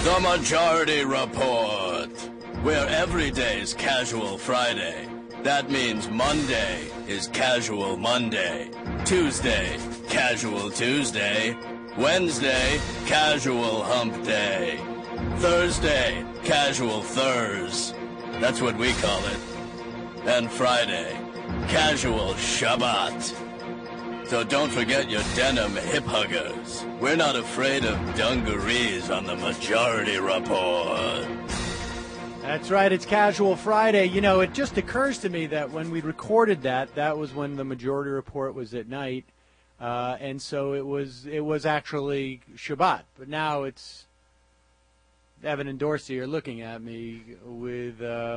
The Majority Report, where every day's Casual Friday. That means Monday is Casual Monday, Tuesday, Casual Tuesday, Wednesday, Casual Hump Day, Thursday, Casual Thurs. That's what we call it. And Friday, Casual Shabbat. So don't forget your denim hip huggers. We're not afraid of dungarees on the Majority Report. That's right, it's Casual Friday. You know, it just occurs to me that when we recorded that was when the Majority Report was at night. And so it was actually Shabbat. But now it's Evan and Dorsey are looking at me with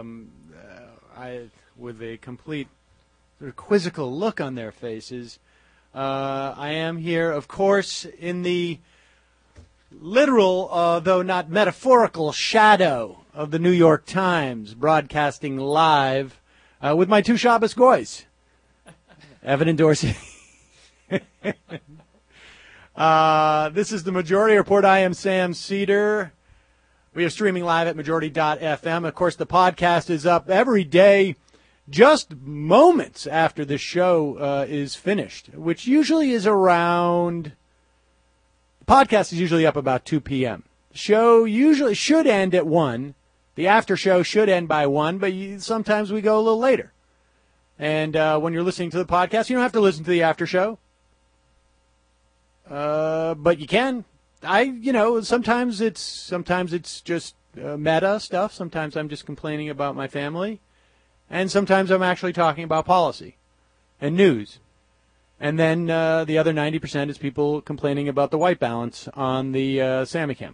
a complete sort of quizzical look on their faces. I am here, of course, in the literal, though not metaphorical, shadow of the New York Times, broadcasting live with my two Shabbos goys, Evan and Dorsey. This is the Majority Report. I am Sam Cedar. We are streaming live at majority.fm. Of course, the podcast is up every day, just moments after the show is finished, which usually is around, the podcast is usually up about 2 p.m. The show usually should end at 1. The after show should end by 1, but sometimes we go a little later. And when you're listening to the podcast, you don't have to listen to the after show. But you can. Sometimes it's just meta stuff. Sometimes I'm just complaining about my family. And sometimes I'm actually talking about policy and news. And then the other 90% is people complaining about the white balance on the Samicam.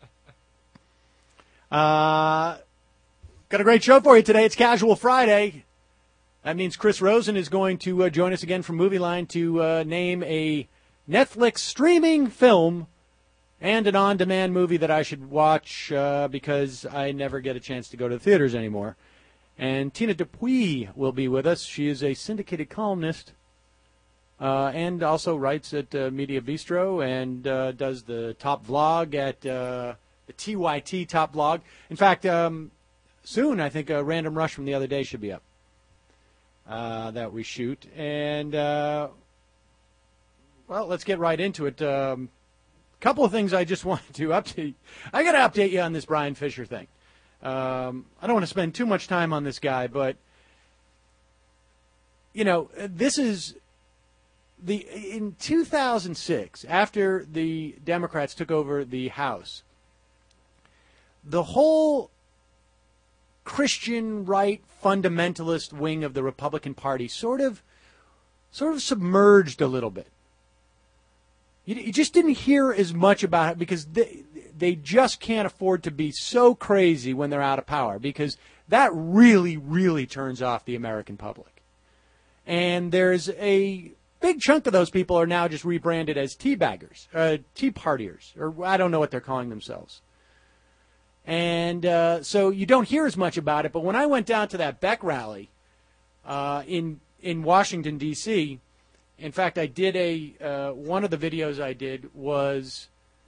Got a great show for you today. It's Casual Friday. That means Chris Rosen is going to join us again from Movie Line to name a Netflix streaming film and an on-demand movie that I should watch because I never get a chance to go to the theaters anymore. And Tina Dupuis will be with us. She is a syndicated columnist and also writes at Media Bistro and does the top vlog at the TYT top vlog. In fact, soon I think a Random Rush from the other day should be up that we shoot. And, well, let's get right into it. Couple of things I just wanted to update. I got to update you on this Brian Fisher thing. I don't want to spend too much time on this guy, but, this is in 2006, after the Democrats took over the House, the whole Christian right fundamentalist wing of the Republican Party sort of submerged a little bit. You just didn't hear as much about it because they just can't afford to be so crazy when they're out of power, because that really, really turns off the American public. And there's a big chunk of those people are now just rebranded as teabaggers, tea partiers, or I don't know what they're calling themselves. And so you don't hear as much about it. But when I went down to that Beck rally in Washington, D.C., in fact, I did one of the videos I did was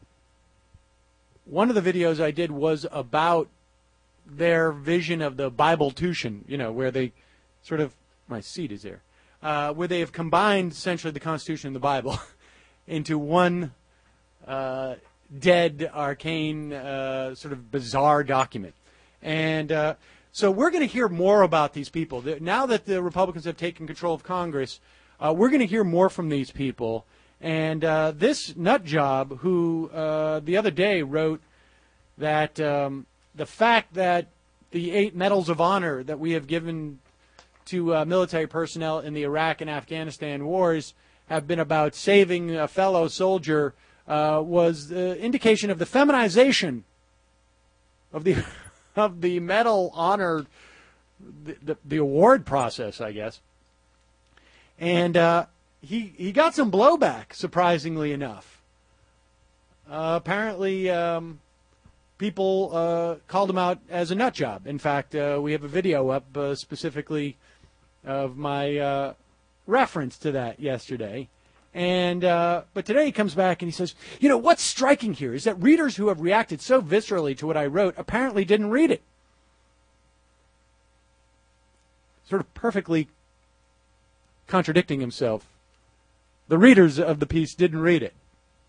about their vision of the Bible-tution, where they sort of, my seat is there, where they have combined essentially the Constitution and the Bible into one dead, arcane, sort of bizarre document. And so we're going to hear more about these people. Now that the Republicans have taken control of Congress, we're going to hear more from these people. And this nut job who the other day wrote that the fact that the 8 medals of honor that we have given to military personnel in the Iraq and Afghanistan wars have been about saving a fellow soldier was the indication of the feminization of the medal honor, the award process, I guess. And he got some blowback, surprisingly enough. Apparently, people called him out as a nut job. In fact, we have a video up specifically of my reference to that yesterday. And but today he comes back and he says, what's striking here is that readers who have reacted so viscerally to what I wrote apparently didn't read it. Sort of perfectly contradicting himself. The readers of the piece didn't read it.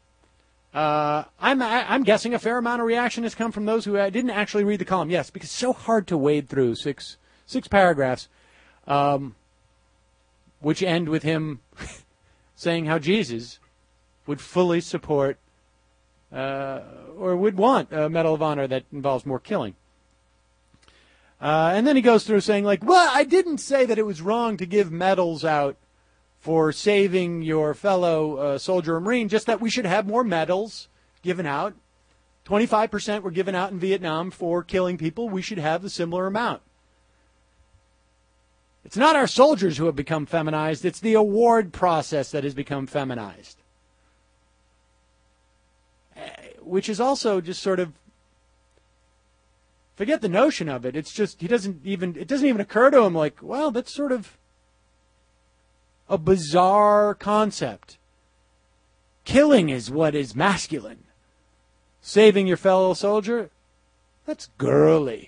I'm guessing a fair amount of reaction has come from those who didn't actually read the column. Yes, because it's so hard to wade through six paragraphs, which end with him saying how Jesus would fully support or would want a Medal of Honor that involves more killing. And then he goes through saying, well, I didn't say that it was wrong to give medals out for saving your fellow soldier or Marine, just that we should have more medals given out. 25% were given out in Vietnam for killing people. We should have the similar amount. It's not our soldiers who have become feminized. It's the award process that has become feminized. Which is also just sort of, forget the notion of it. It's just, it doesn't even occur to him well, that's sort of a bizarre concept. Killing is what is masculine. Saving your fellow soldier, that's girly.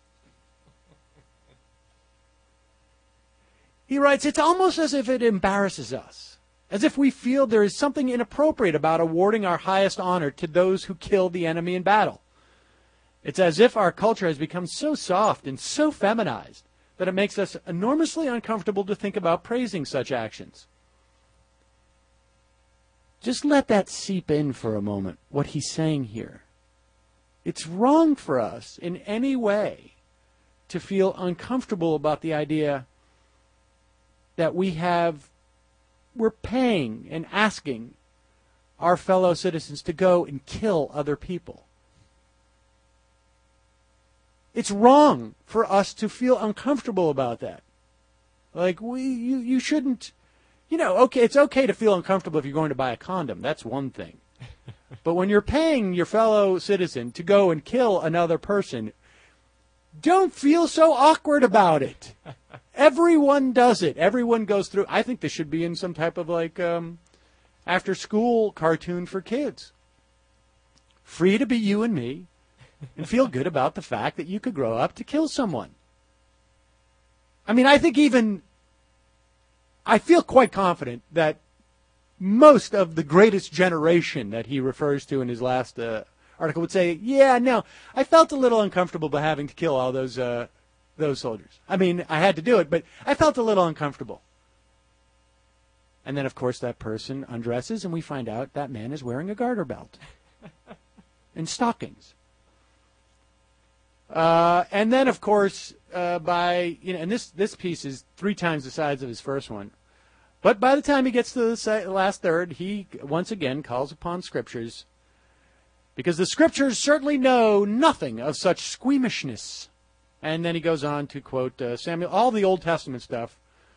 He writes, it's almost as if it embarrasses us, as if we feel there is something inappropriate about awarding our highest honor to those who killed the enemy in battle. It's as if our culture has become so soft and so feminized that it makes us enormously uncomfortable to think about praising such actions. Just let that seep in for a moment, what he's saying here. It's wrong for us in any way to feel uncomfortable about the idea that we're paying and asking our fellow citizens to go and kill other people. It's wrong for us to feel uncomfortable about that. You shouldn't, okay, it's okay to feel uncomfortable if you're going to buy a condom. That's one thing. But when you're paying your fellow citizen to go and kill another person, don't feel so awkward about it. Everyone does it. Everyone goes through. I think this should be in some type of after school cartoon for kids. Free to be you and me and feel good about the fact that you could grow up to kill someone. I mean, I feel quite confident that most of the greatest generation that he refers to in his last article would say, yeah, no, I felt a little uncomfortable by having to kill all those soldiers. I mean, I had to do it, but I felt a little uncomfortable. And then, of course, that person undresses, and we find out that man is wearing a garter belt and stockings. And then, of course, and this piece is 3 times the size of his first one. But by the time he gets to the last third, he once again calls upon scriptures, because the scriptures certainly know nothing of such squeamishness. And then he goes on to quote Samuel, all the Old Testament stuff.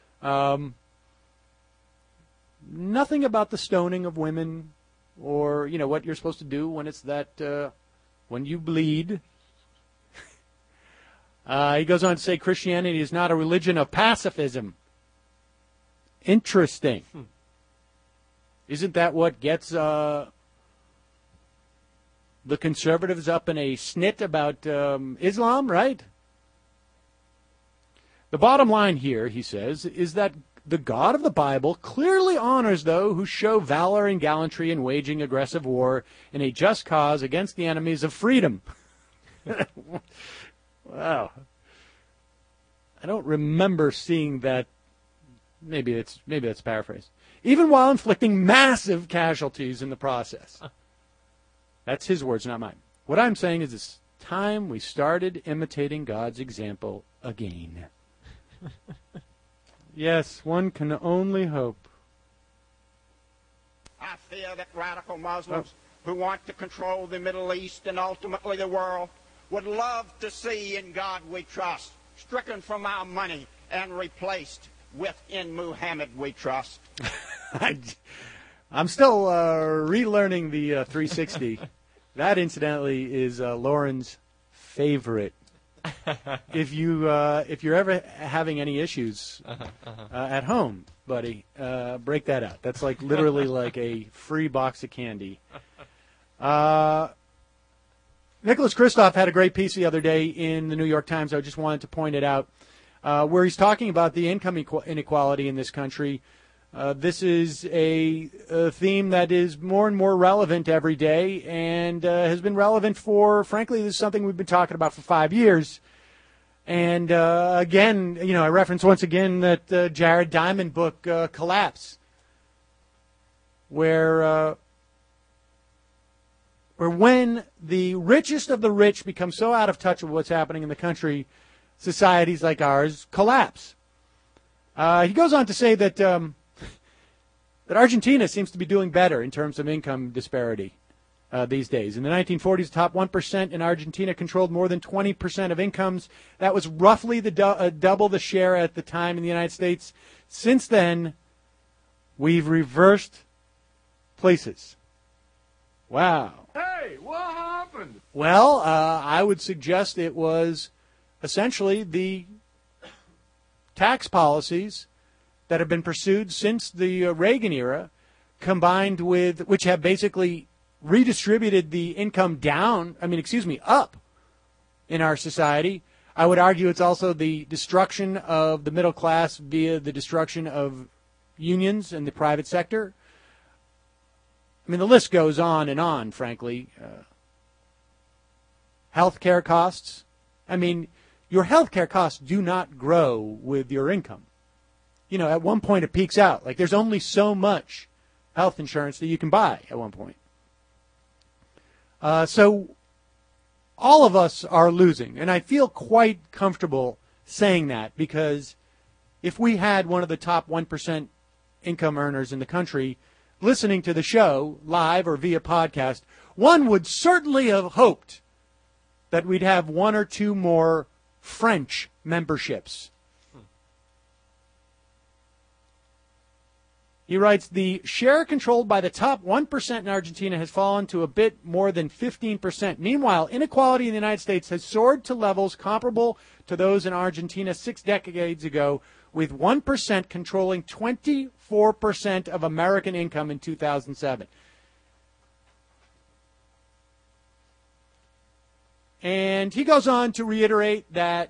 Nothing about the stoning of women, or what you're supposed to do when it's when you bleed. He goes on to say Christianity is not a religion of pacifism. Interesting. Isn't that what gets the conservatives up in a snit about Islam, right? The bottom line here, he says, is that the God of the Bible clearly honors those who show valor and gallantry in waging aggressive war in a just cause against the enemies of freedom. Wow. I don't remember seeing that. Maybe that's paraphrased. Even while inflicting massive casualties in the process. That's his words, not mine. What I'm saying is it's time we started imitating God's example again. Yes, one can only hope. I fear that radical Muslims who want to control the Middle East and ultimately the world would love to see In God We Trust stricken from our money and replaced with In Muhammad We Trust. I'm still relearning the 360. That, incidentally, is Lauren's favorite if you're ever having any issues at home, buddy, break that out. That's like literally like a free box of candy. Nicholas Kristof had a great piece the other day in the New York Times. I just wanted to point it out, where he's talking about the income inequality in this country. This is a theme that is more and more relevant every day and has been relevant for, frankly, this is something we've been talking about for 5 years. And again, I reference once again that Jared Diamond book, Collapse, where when the richest of the rich become so out of touch with what's happening in the country, societies like ours collapse. He goes on to say that that Argentina seems to be doing better in terms of income disparity these days. In the 1940s, the top 1% in Argentina controlled more than 20% of incomes. That was roughly double the share at the time in the United States. Since then, we've reversed places. Wow. Hey, what happened? Well, I would suggest it was essentially the tax policies that have been pursued since the Reagan era, combined with, which have basically redistributed the income up in our society. I would argue it's also the destruction of the middle class via the destruction of unions and the private sector. I mean, the list goes on, frankly. Healthcare costs. I mean, your healthcare costs do not grow with your income. At one point it peaks out. Like, there's only so much health insurance that you can buy at one point. So all of us are losing. And I feel quite comfortable saying that, because if we had one of the top 1% income earners in the country listening to the show live or via podcast, one would certainly have hoped that we'd have one or two more French memberships. He writes, the share controlled by the top 1% in Argentina has fallen to a bit more than 15%. Meanwhile, inequality in the United States has soared to levels comparable to those in Argentina 6 decades ago, with 1% controlling 24% of American income in 2007. And he goes on to reiterate that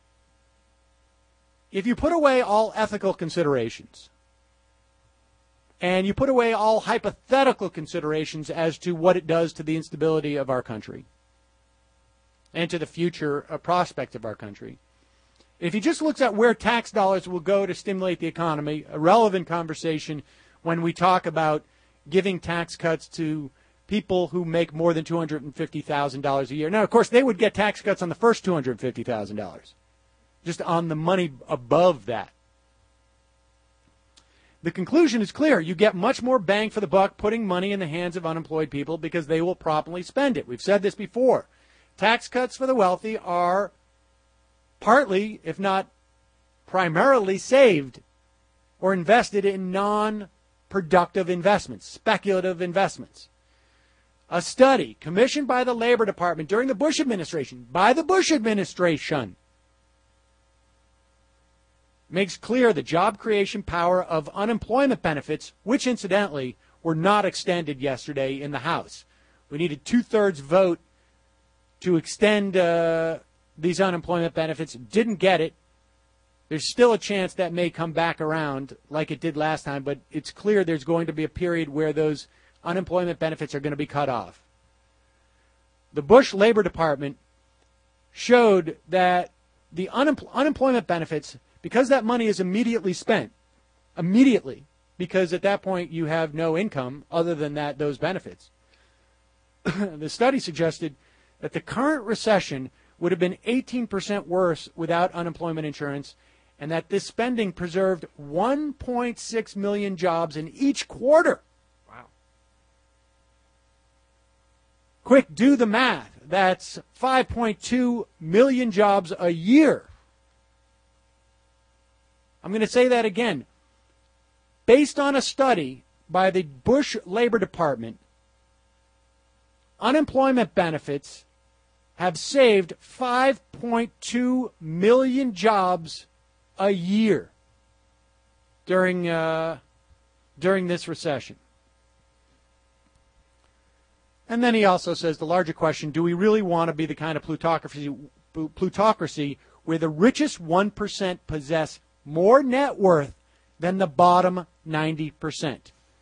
if you put away all ethical considerations, and you put away all hypothetical considerations as to what it does to the instability of our country and to the future prospect of our country, if he just looks at where tax dollars will go to stimulate the economy, a relevant conversation when we talk about giving tax cuts to people who make more than $250,000 a year. Now, of course, they would get tax cuts on the first $250,000, just on the money above that. The conclusion is clear. You get much more bang for the buck putting money in the hands of unemployed people because they will promptly spend it. We've said this before. Tax cuts for the wealthy are partly, if not primarily, saved or invested in non-productive investments, speculative investments. A study commissioned by the Labor Department during the Bush administration, makes clear the job creation power of unemployment benefits, which incidentally were not extended yesterday in the House. We needed 2/3 vote to extend these unemployment benefits. Didn't get it. There's still a chance that may come back around like it did last time, but it's clear there's going to be a period where those unemployment benefits are going to be cut off. The Bush Labor Department showed that the unemployment benefits, because that money is immediately spent, because at that point you have no income other than those benefits. The study suggested that the current recession would have been 18% worse without unemployment insurance, and that this spending preserved 1.6 million jobs in each quarter. Wow. Quick, do the math. That's 5.2 million jobs a year. I'm going to say that again. Based on a study by the Bush Labor Department, unemployment benefits have saved 5.2 million jobs a year during this recession. And then he also says the larger question, do we really want to be the kind of plutocracy where the richest 1% possess more net worth than the bottom 90%?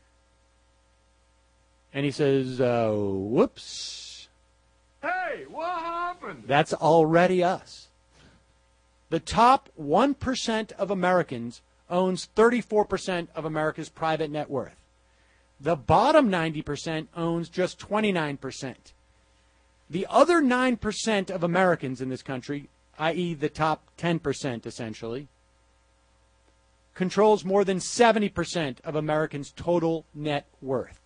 And he says, whoops. Hey, what happened? That's already us. The top 1% of Americans owns 34% of America's private net worth. The bottom 90% owns just 29%. The other 9% of Americans in this country, i.e. the top 10% essentially, controls more than 70% of Americans' total net worth.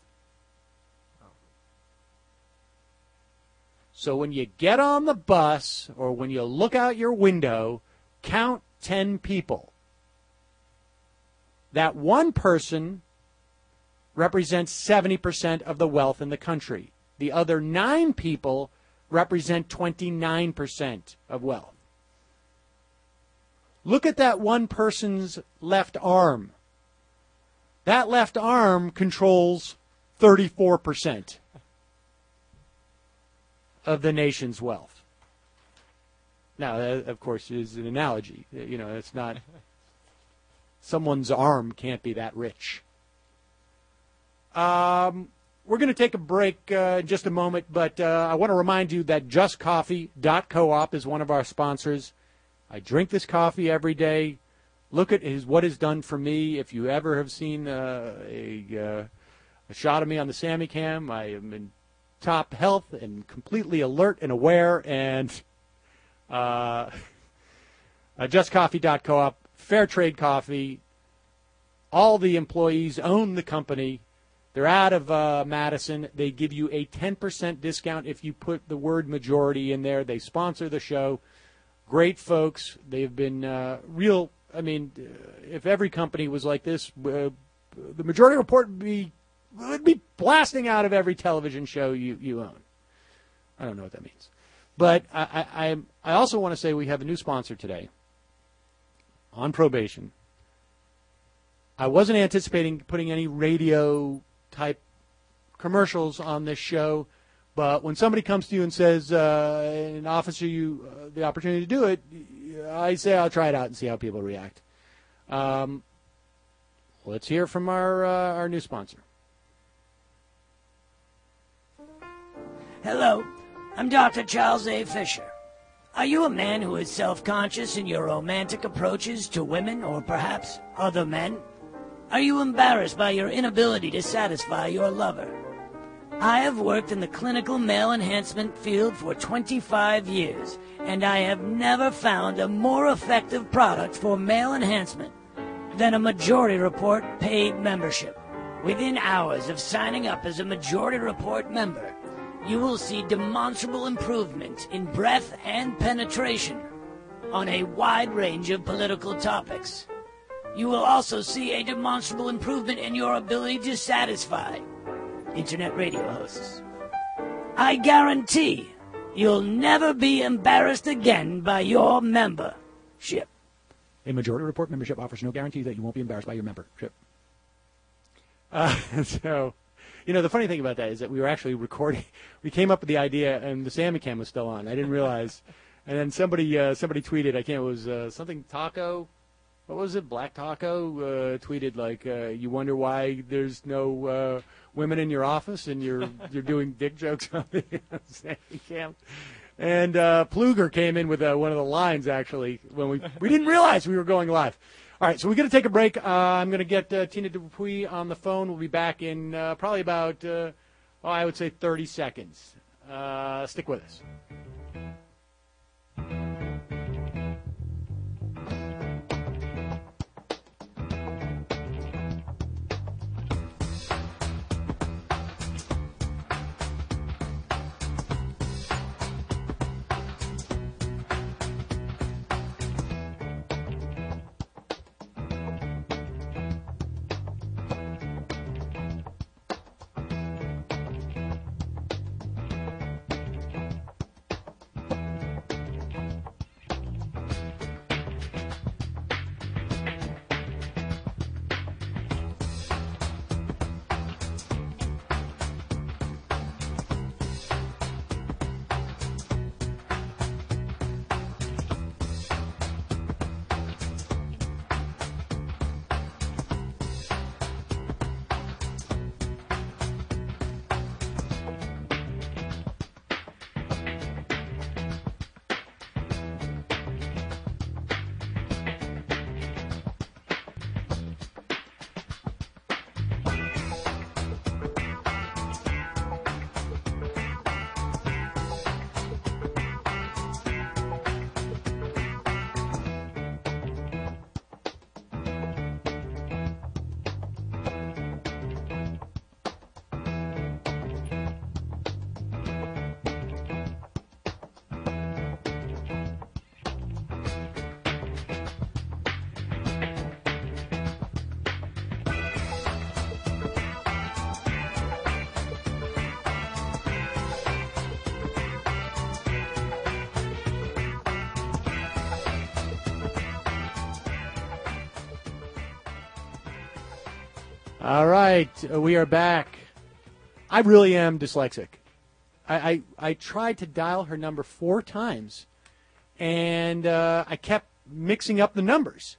So when you get on the bus or when you look out your window, count 10 people. That one person represents 70% of the wealth in the country. The other 9 people represent 29% of wealth. Look at that one person's left arm. That left arm controls 34% of the nation's wealth. Now, that, of course, is an analogy. You know, it's not... Someone's arm can't be that rich. We're going to take a break in just a moment, but I want to remind you that JustCoffee.coop is one of our sponsors. I drink this coffee every day. Look at what it's done for me. If you ever have seen a shot of me on the Sammy Cam, I am in top health and completely alert and aware. And JustCoffee.coop, fair trade coffee. All the employees own the company. They're out of Madison. They give you a 10% discount if you put the word majority in there. They sponsor the show. Great folks. They've been real. I mean, if every company was like this, the Majority Report would be blasting out of every television show you own. I don't know what that means. But I also want to say we have a new sponsor today on probation. I wasn't anticipating putting any radio-type commercials on this show, but when somebody comes to you and says, and offers you the opportunity to do it, I say I'll try it out and see how people react. Let's hear from our new sponsor. Hello, I'm Dr. Charles A. Fisher. Are you a man who is self-conscious in your romantic approaches to women or perhaps other men? Are you embarrassed by your inability to satisfy your lover? I have worked in the clinical male enhancement field for 25 years, and I have never found a more effective product for male enhancement than a Majority Report paid membership. Within hours of signing up as a Majority Report member, you will see demonstrable improvement in breadth and penetration on a wide range of political topics. You will also see a demonstrable improvement in your ability to satisfy internet radio hosts. I guarantee you'll never be embarrassed again by your membership. A Majority Report membership offers no guarantee that you won't be embarrassed by your membership. So, you know, the funny thing about that is that we were actually recording. We came up with the idea, and the Sammy Cam was still on. I didn't realize. And then somebody tweeted, it was something Taco. What was it? Black Taco tweeted like, "You wonder why there's no women in your office and you're doing dick jokes on the Sammy Cam." And Pluger came in with one of the lines actually when we didn't realize we were going live. All right, so we're going to take a break. I'm going to get Tina Dupuis on the phone. We'll be back in probably about I would say 30 seconds. Stick with us. All right, we are back. I really am dyslexic. I tried to dial her number 4 times, and I kept mixing up the numbers.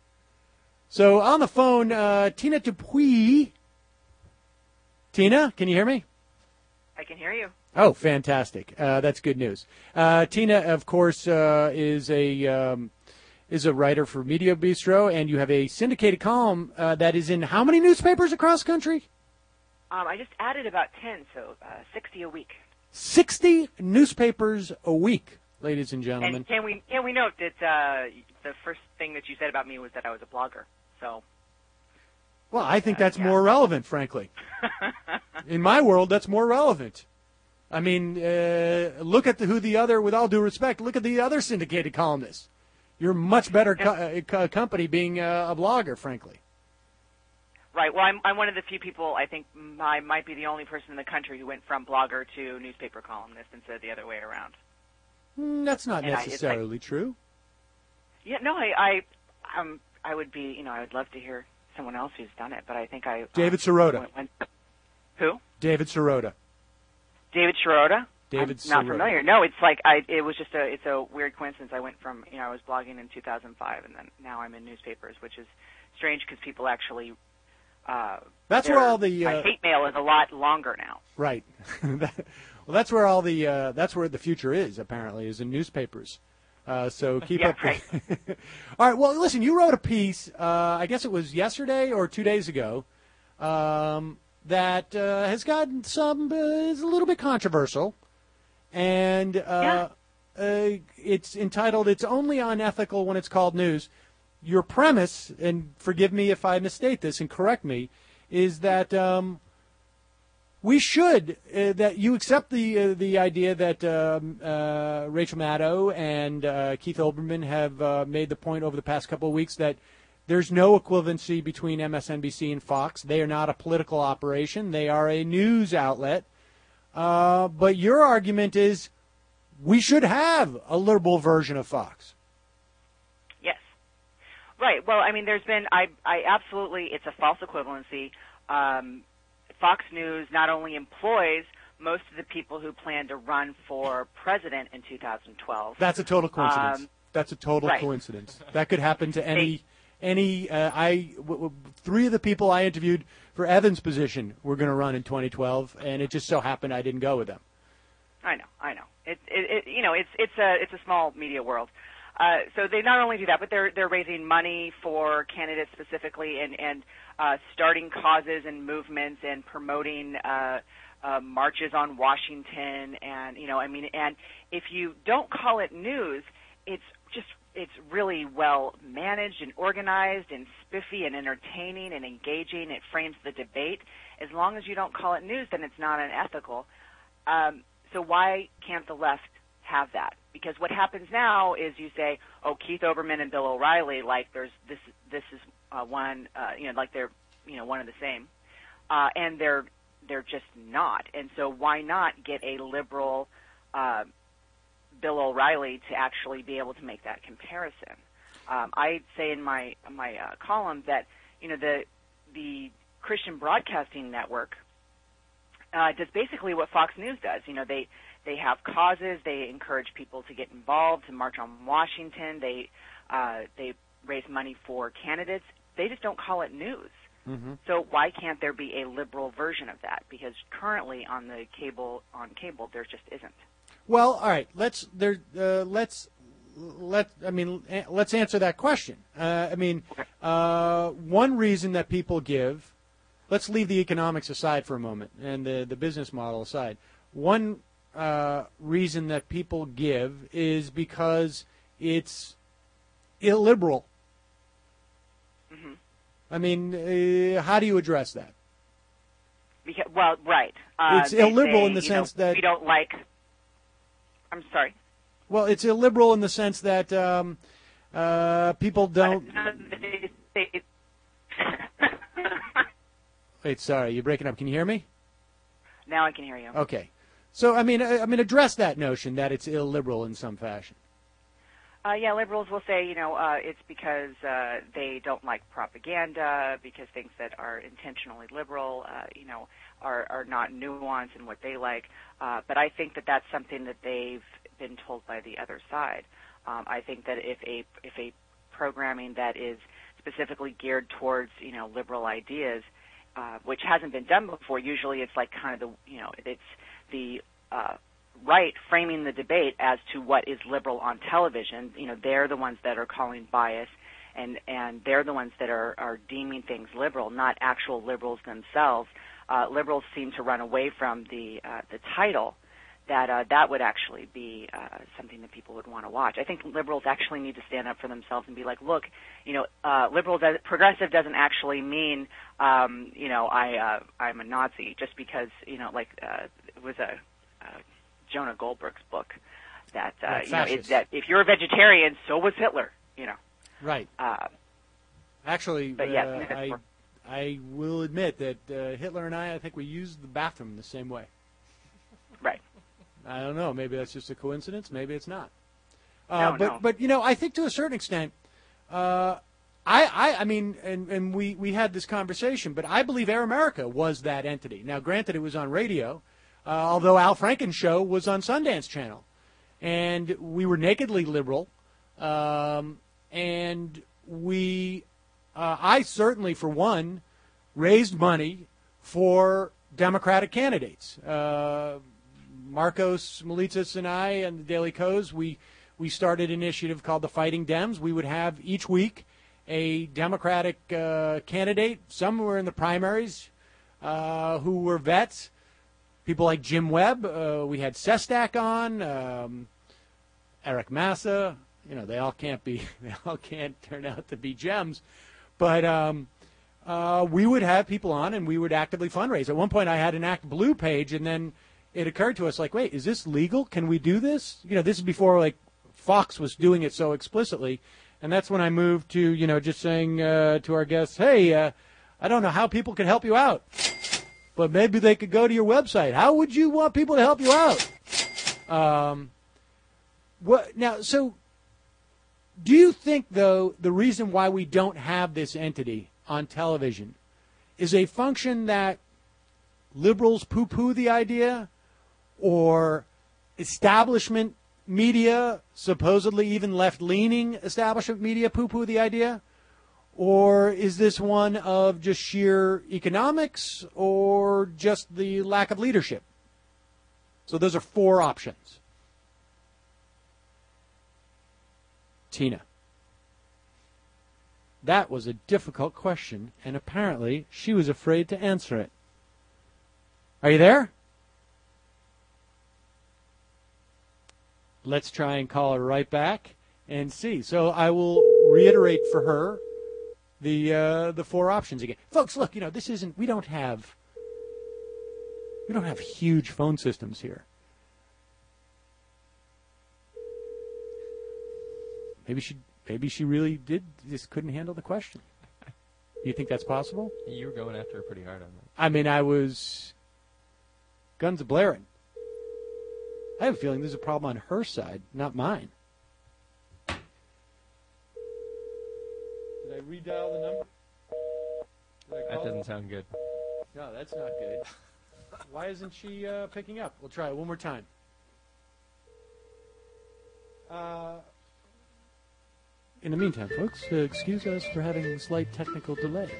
So on the phone, Tina Dupuis. Tina, can you hear me? I can hear you. Oh, fantastic! That's good news. Tina, of course, is a writer for Media Bistro, and you have a syndicated column that is in how many newspapers across the country? I just added about 10, so 60 a week. 60 newspapers a week, ladies and gentlemen. And can we note that the first thing that you said about me was that I was a blogger? So. Well, I think that's more relevant, frankly. In my world, that's more relevant. I mean, look at with all due respect, look at the other syndicated columnists. You're much better company being a blogger, frankly. Right. Well, I'm one of the few people, I think I might be the only person in the country who went from blogger to newspaper columnist instead of the other way around. That's not necessarily true. Yeah, no, I would be, I would love to hear someone else who's done it, but I think David Sirota. Who? David Sirota. David Sirota? David I'm not Sirota. familiar. No, it's like it's a weird coincidence. I went from, I was blogging in 2005, and then now I'm in newspapers, which is strange because people actually. That's where all the my hate mail is a lot longer now. Right. Well, that's where all the that's where the future is. Apparently, is in newspapers. So keep up. Right. All right. Well, listen. You wrote a piece. I guess it was yesterday or 2 days ago. That has gotten is a little bit controversial, and it's entitled "It's Only Unethical When It's Called News." Your premise, and forgive me if I misstate this and correct me, is that we should that you accept the idea that Rachel Maddow and Keith Olbermann have made the point over the past couple of weeks that there's no equivalency between MSNBC and Fox. They are not a political operation. They are a news outlet. But your argument is we should have a liberal version of Fox. Yes. Right. Well, I mean, there's been, I absolutely, it's a false equivalency. Fox News not only employs most of the people who plan to run for president in 2012. That's a total coincidence. That's a total coincidence. That could happen to any. Three of the people I interviewed for Evan's position were going to run in 2012, and it just so happened I didn't go with them. I know. It's a small media world. So they not only do that, but they're raising money for candidates specifically, and starting causes and movements and promoting marches on Washington, and and if you don't call it news, it's really well managed and organized and spiffy and entertaining and engaging. It frames the debate. As long as you don't call it news, then it's not unethical. So why can't the left have that? Because what happens now is you say, oh, Keith Olbermann and Bill O'Reilly, like this is one, like they're one of the same, and they're just not. And so why not get a liberal Bill O'Reilly to actually be able to make that comparison? I say in my column that the Christian Broadcasting Network does basically what Fox News does. They have causes. They encourage people to get involved, to march on Washington. They raise money for candidates. They just don't call it news. Mm-hmm. So why can't there be a liberal version of that? Because currently on cable there just isn't. Well, all right. Let's answer that question. One reason that people give. Let's leave the economics aside for a moment and the business model aside. One reason that people give is because it's illiberal. Mm-hmm. I mean, how do you address that? Right. It's illiberal in the sense that we don't like. I'm sorry. Well, it's illiberal in the sense that people don't. Wait, sorry, you're breaking up. Can you hear me? Now I can hear you. Okay. So, address that notion that it's illiberal in some fashion. Yeah, liberals will say, it's because they don't like propaganda, because things that are intentionally liberal, are not nuanced in what they like. But I think that that's something that they've been told by the other side. I think that if a programming that is specifically geared towards, liberal ideas, which hasn't been done before, usually it's like kind of it's the right framing the debate as to what is liberal on television. They're the ones that are calling bias, and they're the ones that are deeming things liberal, not actual liberals themselves. Liberals seem to run away from the title. That would actually be something that people would want to watch. I think liberals actually need to stand up for themselves and be like, look, progressive doesn't actually mean, I'm a Nazi just because, it was a Jonah Goldberg's book that that if you're a vegetarian, so was Hitler. Right. Actually, but yeah, I will admit that Hitler and I think we used the bathroom the same way. Right. I don't know. Maybe that's just a coincidence. Maybe it's not. No. But I think to a certain extent, I mean, and we had this conversation, but I believe Air America was that entity. Now, granted, it was on radio, although Al Franken's show was on Sundance Channel, and we were nakedly liberal, and I certainly, for one, raised money for Democratic candidates. Marcos Melitsas and I and the Daily Kos, we started an initiative called the Fighting Dems. We would have each week a Democratic candidate. Some were in the primaries who were vets. People like Jim Webb. We had Sestak on, Eric Massa. They all can't turn out to be gems. But we would have people on, and we would actively fundraise. At one point, I had an Act Blue page, and then it occurred to us, like, wait, is this legal? Can we do this? This is before, like, Fox was doing it so explicitly. And that's when I moved to, just saying to our guests, hey, I don't know how people can help you out, but maybe they could go to your website. How would you want people to help you out? So do you think, though, the reason why we don't have this entity on television is a function that liberals poo-poo the idea, or establishment media, supposedly even left-leaning establishment media, poo-poo the idea? Or is this one of just sheer economics or just the lack of leadership? So those are four options. Tina. That was a difficult question, and apparently she was afraid to answer it. Are you there? Let's try and call her right back and see. So I will reiterate for her the four options again. Folks, look, this isn't, we don't have huge phone systems here. Maybe she really just couldn't handle the question. Do you think that's possible? You were going after her pretty hard on that. I mean, I was guns a-blaring. I have a feeling there's a problem on her side, not mine. Did I redial the number? That doesn't sound good. No, that's not good. Why isn't she picking up? We'll try it one more time. In the meantime, folks, excuse us for having slight technical delays.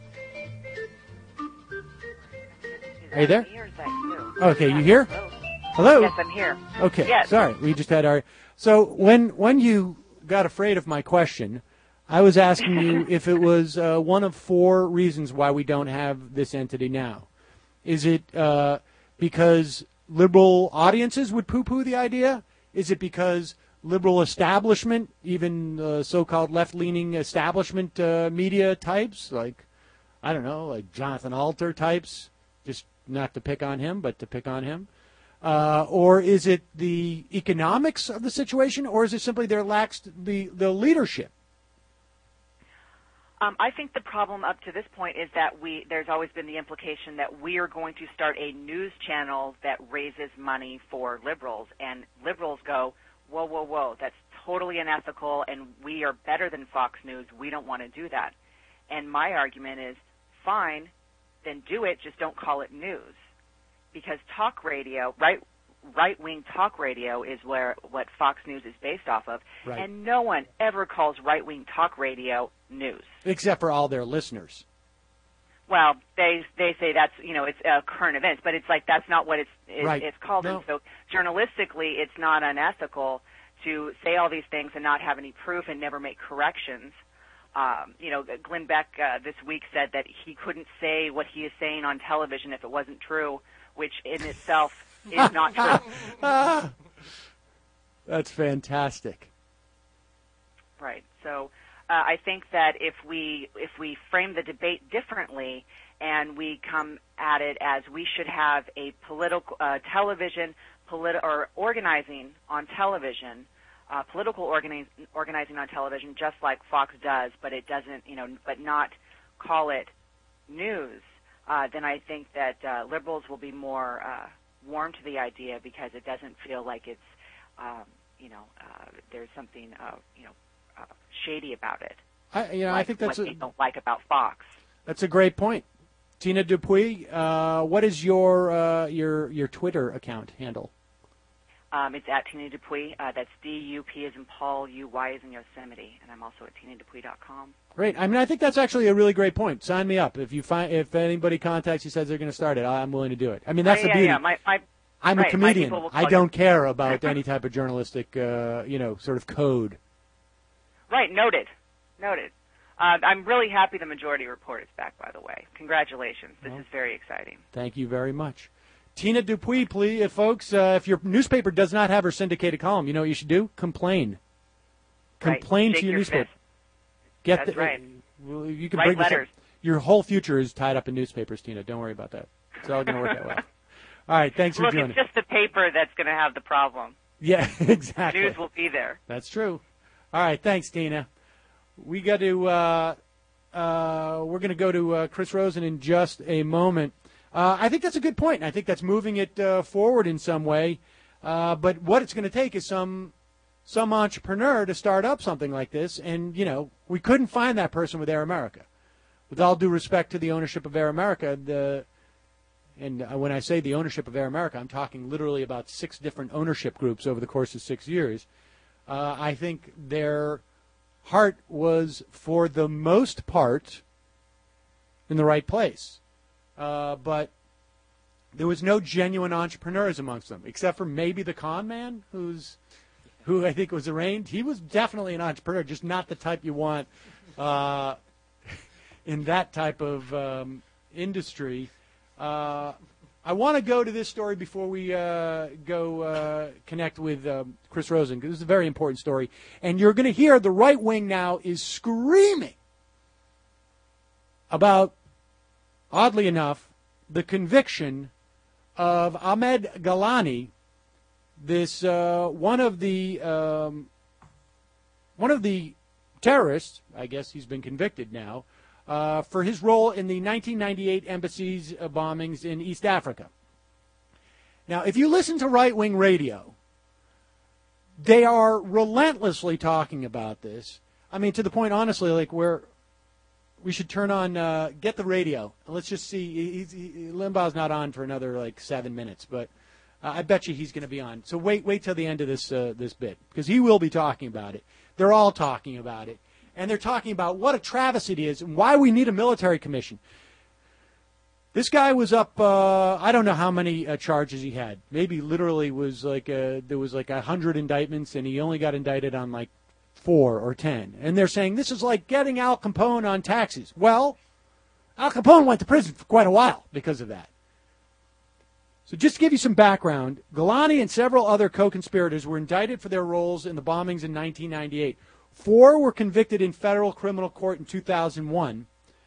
Are you there? Okay, you here? Hello? Yes, I'm here. Okay, yes. Sorry, we just had our... So when you got afraid of my question, I was asking you if it was one of four reasons why we don't have this entity now. Is it because liberal audiences would poo-poo the idea? Is it because liberal establishment, even so-called left-leaning establishment media types, like, I don't know, like Jonathan Alter types, just not to pick on him, but to pick on him? Or is it the economics of the situation, or is it simply there lacks the leadership? I think the problem up to this point is that there's always been the implication that we are going to start a news channel that raises money for liberals, and liberals go, whoa, that's totally unethical and we are better than Fox News. We don't want to do that. And my argument is, fine, then do it, just don't call it news. Because talk radio, right-wing talk radio is what Fox News is based off of. Right. And no one ever calls right-wing talk radio news. Except for all their listeners. Well, they say that's, it's current events, but it's like that's not what it's called. No. And so journalistically, it's not unethical to say all these things and not have any proof and never make corrections. Glenn Beck this week said that he couldn't say what he is saying on television if it wasn't true, which in itself is not true. That's fantastic. Right. So I think that if we frame the debate differently and we come at it as we should have a political television or organizing on television, political organizing on television, just like Fox does, but it doesn't, but not call it news, then I think that liberals will be more warm to the idea because it doesn't feel like it's, there's something, shady about it. I think that's what they don't like about Fox. That's a great point. Tina Dupuy, what is your Twitter account handle? It's at Tina Dupuy. That's D-U-P as in Paul, U-Y as in Yosemite, and I'm also at TinaDupuy.com. Great. I think that's actually a really great point. Sign me up. If anybody contacts you, says they're going to start it, I'm willing to do it. I mean, that's the beauty. Yeah. I'm a comedian. I don't care about any type of journalistic, sort of code. Right. Noted. I'm really happy the Majority Report is back, by the way. Congratulations. This is very exciting. Thank you very much. Tina Dupuy, please, folks, if your newspaper does not have her syndicated column, you know what you should do? Complain. Complain to your newspaper. That's right. You can write bring letters. Your whole future is tied up in newspapers, Tina. Don't worry about that. It's all going to work out well. All right, thanks for joining. Look, it's just the paper that's going to have the problem. Yeah, exactly. The news will be there. That's true. All right, thanks, Tina. We got to. We're going to go to Chris Rosen in just a moment. I think that's a good point. I think that's moving it forward in some way. But what it's going to take is some entrepreneur to start up something like this. And, we couldn't find that person with Air America. With all due respect to the ownership of Air America, and when I say the ownership of Air America, I'm talking literally about 6 different ownership groups over the course of 6 years. I think their heart was, for the most part, in the right place. But there was no genuine entrepreneurs amongst them, except for maybe the con man, who I think was arraigned. He was definitely an entrepreneur, just not the type you want in that type of industry. I want to go to this story before we go connect with Chris Rosen, because this is a very important story. And you're going to hear the right wing now is screaming about, oddly enough, the conviction of Ahmed Galani, this one of the terrorists. I guess he's been convicted now for his role in the 1998 embassy's bombings in East Africa. Now, if you listen to right-wing radio, they are relentlessly talking about this. I mean, to the point, honestly, like where we should turn on, get the radio. Let's just see. Limbaugh's not on for another 7 minutes, but I bet you he's going to be on. So wait till the end of this bit, because he will be talking about it. They're all talking about it, and they're talking about what a travesty it is and why we need a military commission. This guy was up. I don't know how many charges he had. Maybe literally was there was 100 indictments, and he only got indicted on 4 or 10. And they're saying this is like getting Al Capone on taxes. Well, Al Capone went to prison for quite a while because of that. So just to give you some background, Galani and several other co-conspirators were indicted for their roles in the bombings in 1998. 4 were convicted in federal criminal court in 2001,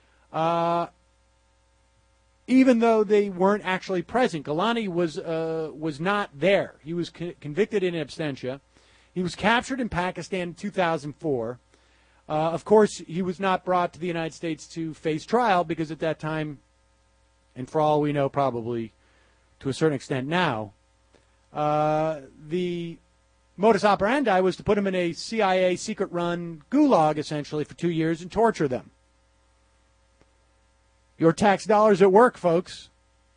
even though they weren't actually present. Galani was not there. He was convicted in absentia. He was captured in Pakistan in 2004. Of course, he was not brought to the United States to face trial because at that time, and for all we know, probably to a certain extent now, the modus operandi was to put them in a CIA secret-run gulag, essentially, for 2 years and torture them. Your tax dollars at work, folks.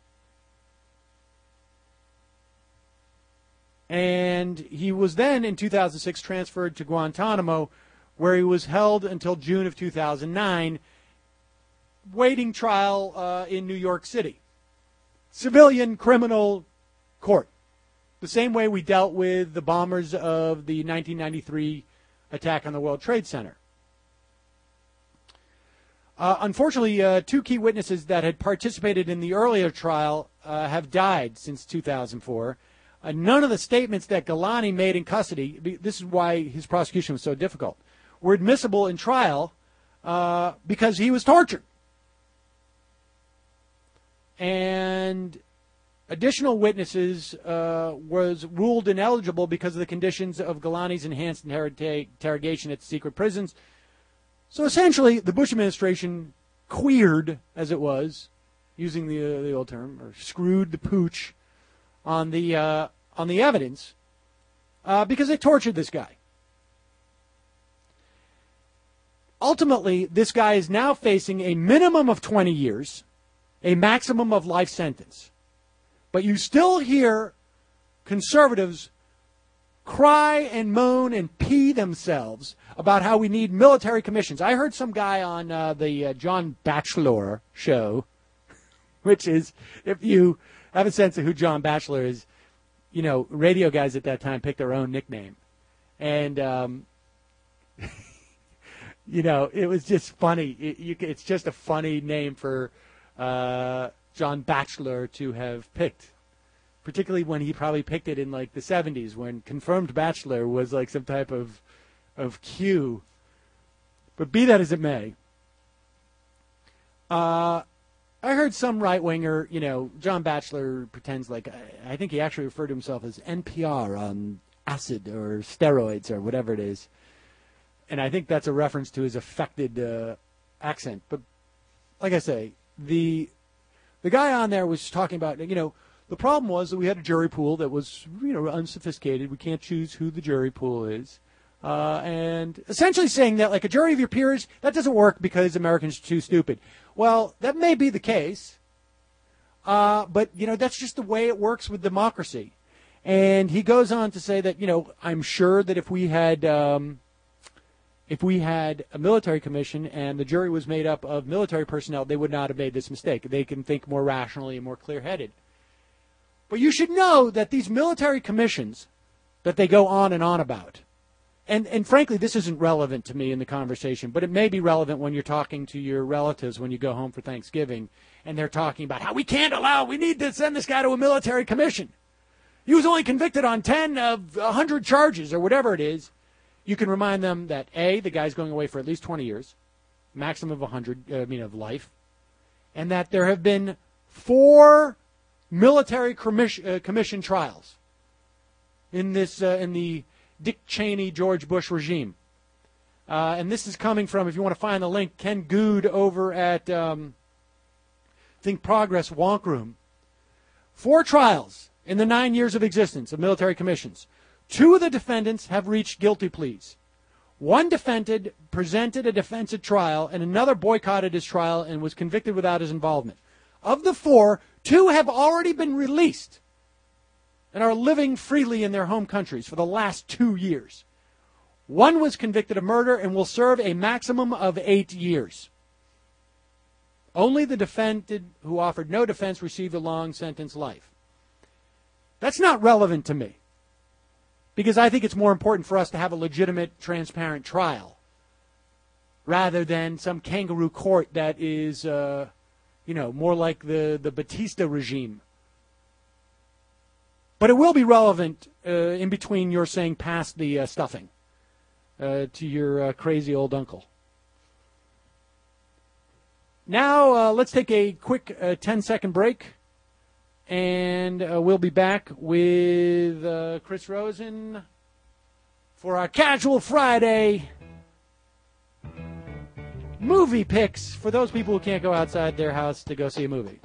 And he was then, in 2006, transferred to Guantanamo, where he was held until June of 2009, waiting trial in New York City. Civilian criminal court. The same way we dealt with the bombers of the 1993 attack on the World Trade Center. Unfortunately, 2 key witnesses that had participated in the earlier trial have died since 2004. None of the statements that Golani made in custody, this is why his prosecution was so difficult, were admissible in trial because he was tortured. And additional witnesses was ruled ineligible because of the conditions of Golani's enhanced interrogation at secret prisons. So essentially, the Bush administration queered, as it was, using the old term, or screwed the pooch on the evidence because they tortured this guy. Ultimately, this guy is now facing a minimum of 20 years, a maximum of life sentence. But you still hear conservatives cry and moan and pee themselves about how we need military commissions. I heard some guy on the John Batchelor show, which is, if you have a sense of who John Batchelor is, you know, radio guys at that time picked their own nickname. And, you know, it was just funny. It's just a funny name for John Batchelor to have picked, particularly when he probably picked it in, like, the 70s, when confirmed bachelor was, like, some type of cue. But be that as it may, I heard some right-winger, you know, John Batchelor pretends like, I think he actually referred to himself as NPR on acid or steroids or whatever it is. And I think that's a reference to his affected accent. But like I say, the guy on there was talking about, you know, the problem was that we had a jury pool that was, you know, unsophisticated. We can't choose who the jury pool is. And essentially saying that, like, a jury of your peers, that doesn't work because Americans are too stupid. Well, that may be the case. But, you know, that's just the way it works with democracy. And he goes on to say that, you know, I'm sure that if we had a military commission and the jury was made up of military personnel, they would not have made this mistake. They can think more rationally and more clear-headed. But you should know that these military commissions that they go on and on about, and frankly, this isn't relevant to me in the conversation, but it may be relevant when you're talking to your relatives when you go home for Thanksgiving, and they're talking about how we need to send this guy to a military commission. He was only convicted on 10 of 100 charges or whatever it is. You can remind them that, A, the guy's going away for at least 20 years, maximum of 100, of life, and that there have been 4 military commission trials in this in the Dick Cheney, George Bush regime. And this is coming from, if you want to find the link, Ken Good over at Think Progress Wonk Room. 4 trials in the 9 years of existence of military commissions. 2 of the defendants have reached guilty pleas. 1 defendant presented a defense at trial, and another boycotted his trial and was convicted without his involvement. Of the 4, 2 have already been released and are living freely in their home countries for the last 2 years. 1 was convicted of murder and will serve a maximum of 8 years. Only the defendant who offered no defense received a long sentence life. That's not relevant to me, because I think it's more important for us to have a legitimate, transparent trial rather than some kangaroo court that is, more like the Batista regime. But it will be relevant in between your saying past the stuffing to your crazy old uncle. Now, let's take a quick 10-second break, and we'll be back with Chris Rosen for our Casual Friday movie picks for those people who can't go outside their house to go see a movie.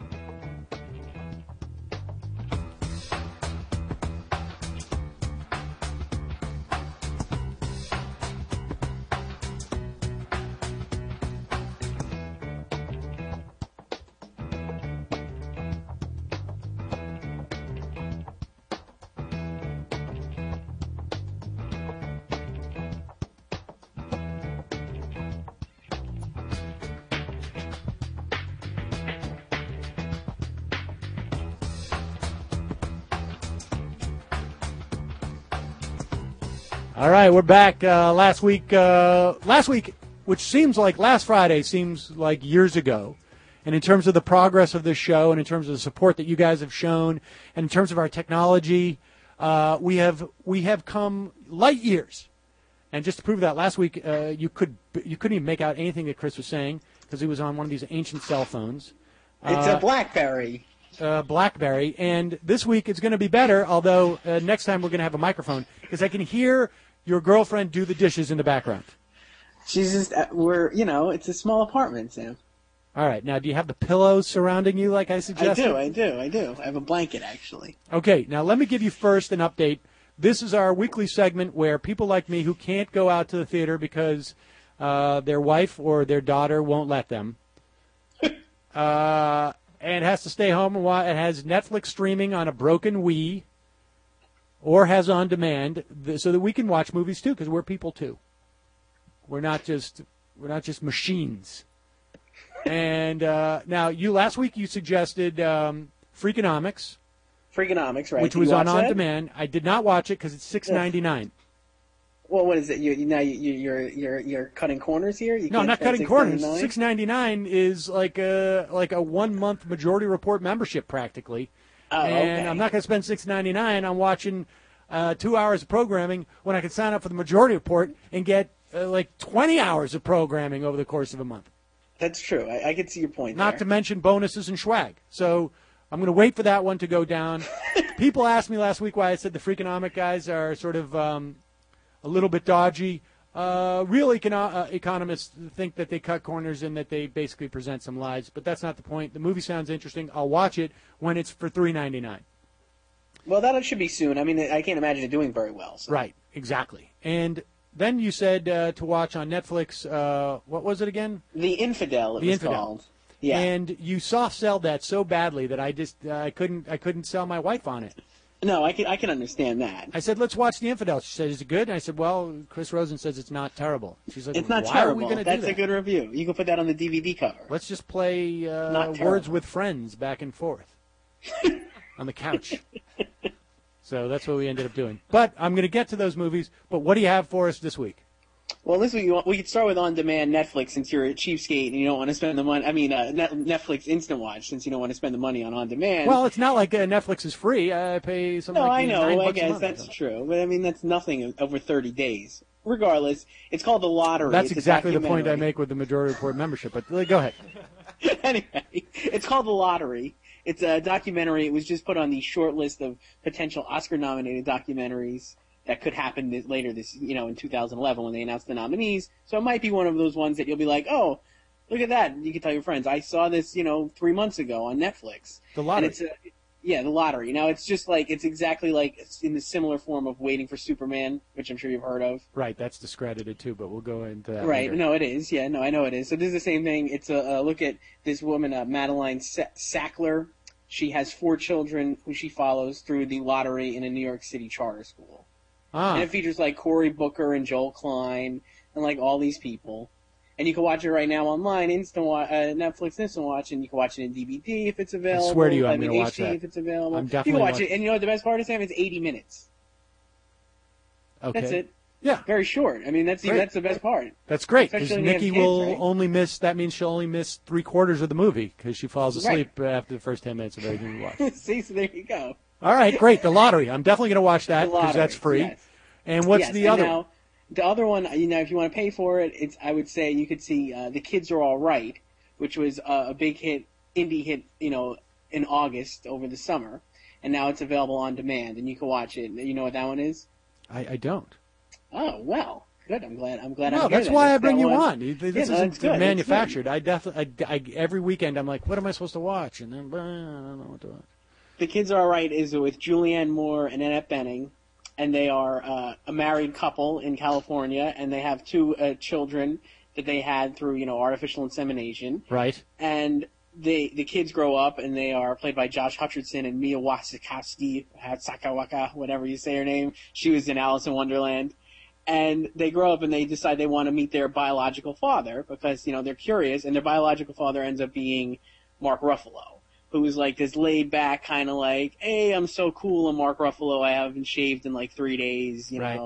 All right, we're back. Last week, which seems like last Friday, seems like years ago. And in terms of the progress of this show, and in terms of the support that you guys have shown, and in terms of our technology, we have come light years. And just to prove that, last week you couldn't even make out anything that Chris was saying because he was on one of these ancient cell phones. It's a BlackBerry. BlackBerry, and this week it's going to be better, although next time we're going to have a microphone, because I can hear your girlfriend do the dishes in the background. She's just, it's a small apartment, Sam. All right, now do you have the pillows surrounding you like I suggested? I do. I have a blanket, actually. Okay, now let me give you first an update. This is our weekly segment where people like me who can't go out to the theater because their wife or their daughter won't let them, and has to stay home and watch. It has Netflix streaming on a broken Wii, or has on demand, so that we can watch movies too, because we're people too. We're not just machines. And now, last week you suggested Freakonomics. Freakonomics, right? Which was on demand. I did not watch it because it's $6.99. Well, what is it? You're cutting corners here? No, I'm not cutting corners. $6.99 is like a 1 month Majority Report membership practically. Oh, and okay. I'm not going to spend $6.99 on watching 2 hours of programming when I could sign up for the Majority Report and get 20 hours of programming over the course of a month. That's true. I can see your point. Not to mention bonuses and swag. So I'm going to wait for that one to go down. People asked me last week why I said the Freakonomic guys are sort of a little bit dodgy. Real economists think that they cut corners and that they basically present some lies, but that's not the point. The movie sounds interesting. I'll watch it when it's for $3.99. Well, that should be soon. I mean, I can't imagine it doing very well. So. Right, exactly. And then you said to watch on Netflix, what was it again? The Infidel, it was called. Yeah. And you soft sold that so badly that I couldn't sell my wife on it. No, I can understand that. I said, let's watch The Infidel. She said, is it good? And I said, well, Chris Rosen says it's not terrible. She's like, it's not why terrible. Are we going to do That's that? a good review. You can put that on the DVD cover. Let's just play Words with Friends back and forth on the couch. So that's what we ended up doing. But I'm going to get to those movies. But what do you have for us this week? Well, this week we could start with on-demand Netflix since you're a cheapskate and you don't want to spend the money. I mean, Netflix Instant Watch since you don't want to spend the money on on-demand. Well, it's not like Netflix is free. I pay something like $9 I a guess month. that's true. But, I mean, that's nothing over 30 days. Regardless, it's called The Lottery. That's it's exactly the point I make with the Majority Report membership. But go ahead. Anyway, it's called The Lottery. It's a documentary. It was just put on the short list of potential Oscar-nominated documentaries that could happen later in 2011 when they announce the nominees. So it might be one of those ones that you'll be like, oh, look at that. You can tell your friends, I saw this, 3 months ago on Netflix. The Lottery. And The Lottery. Now, it's just it's exactly like it's in the similar form of Waiting for Superman, which I'm sure you've heard of. Right, that's discredited too, but we'll go into that Right, later. no, it is. Yeah, no, I know it is. So this is the same thing. It's a look at this woman, Madeline Sackler. She has 4 children who she follows through the lottery in a New York City charter school. Ah. And it features Cory Booker and Joel Klein and all these people. And you can watch it right now online, Netflix Instant Watch, and you can watch it in DVD if it's available. I swear to you, I'm going to watch HD that. if it's available. I'm definitely you can watch watching. it, and you know what the best part is, Sam? It's 80 minutes. Okay. That's it. Yeah. Very short. I mean, that's the best part. That's great, because Especially when you have Nikki kids, will right? only miss, that means she'll only miss 3/4 of the movie, because she falls asleep after the first 10 minutes of everything you watch. See, so there you go. All right, great. The Lottery. I'm definitely going to watch that, The because Lottery, that's free. yes. And what's Yes, the and other now, one? The other one, if you want to pay for it, I would say you could see The Kids Are All Right, which was a big hit, indie hit, in August over the summer, and now it's available on demand, and you can watch it. You know what that one is? I don't. Oh, well, good. I'm glad. No, I'm that's here why then. I bring That you one- on. This Yeah, no, isn't that's good. manufactured. I definitely, every weekend I'm like, what am I supposed to watch? And then I don't know what to watch. The Kids Are All Right is with Julianne Moore and Annette Bening, and they are a married couple in California, and they have 2 children that they had through, artificial insemination. Right. And the kids grow up, and they are played by Josh Hutcherson and Mia Wasikowski, Sakawaka, whatever you say her name. She was in Alice in Wonderland. And they grow up and they decide they want to meet their biological father because, they're curious, and their biological father ends up being Mark Ruffalo, who's this laid back kind of hey, I'm so cool, I'm Mark Ruffalo, I haven't shaved in 3 days, Right.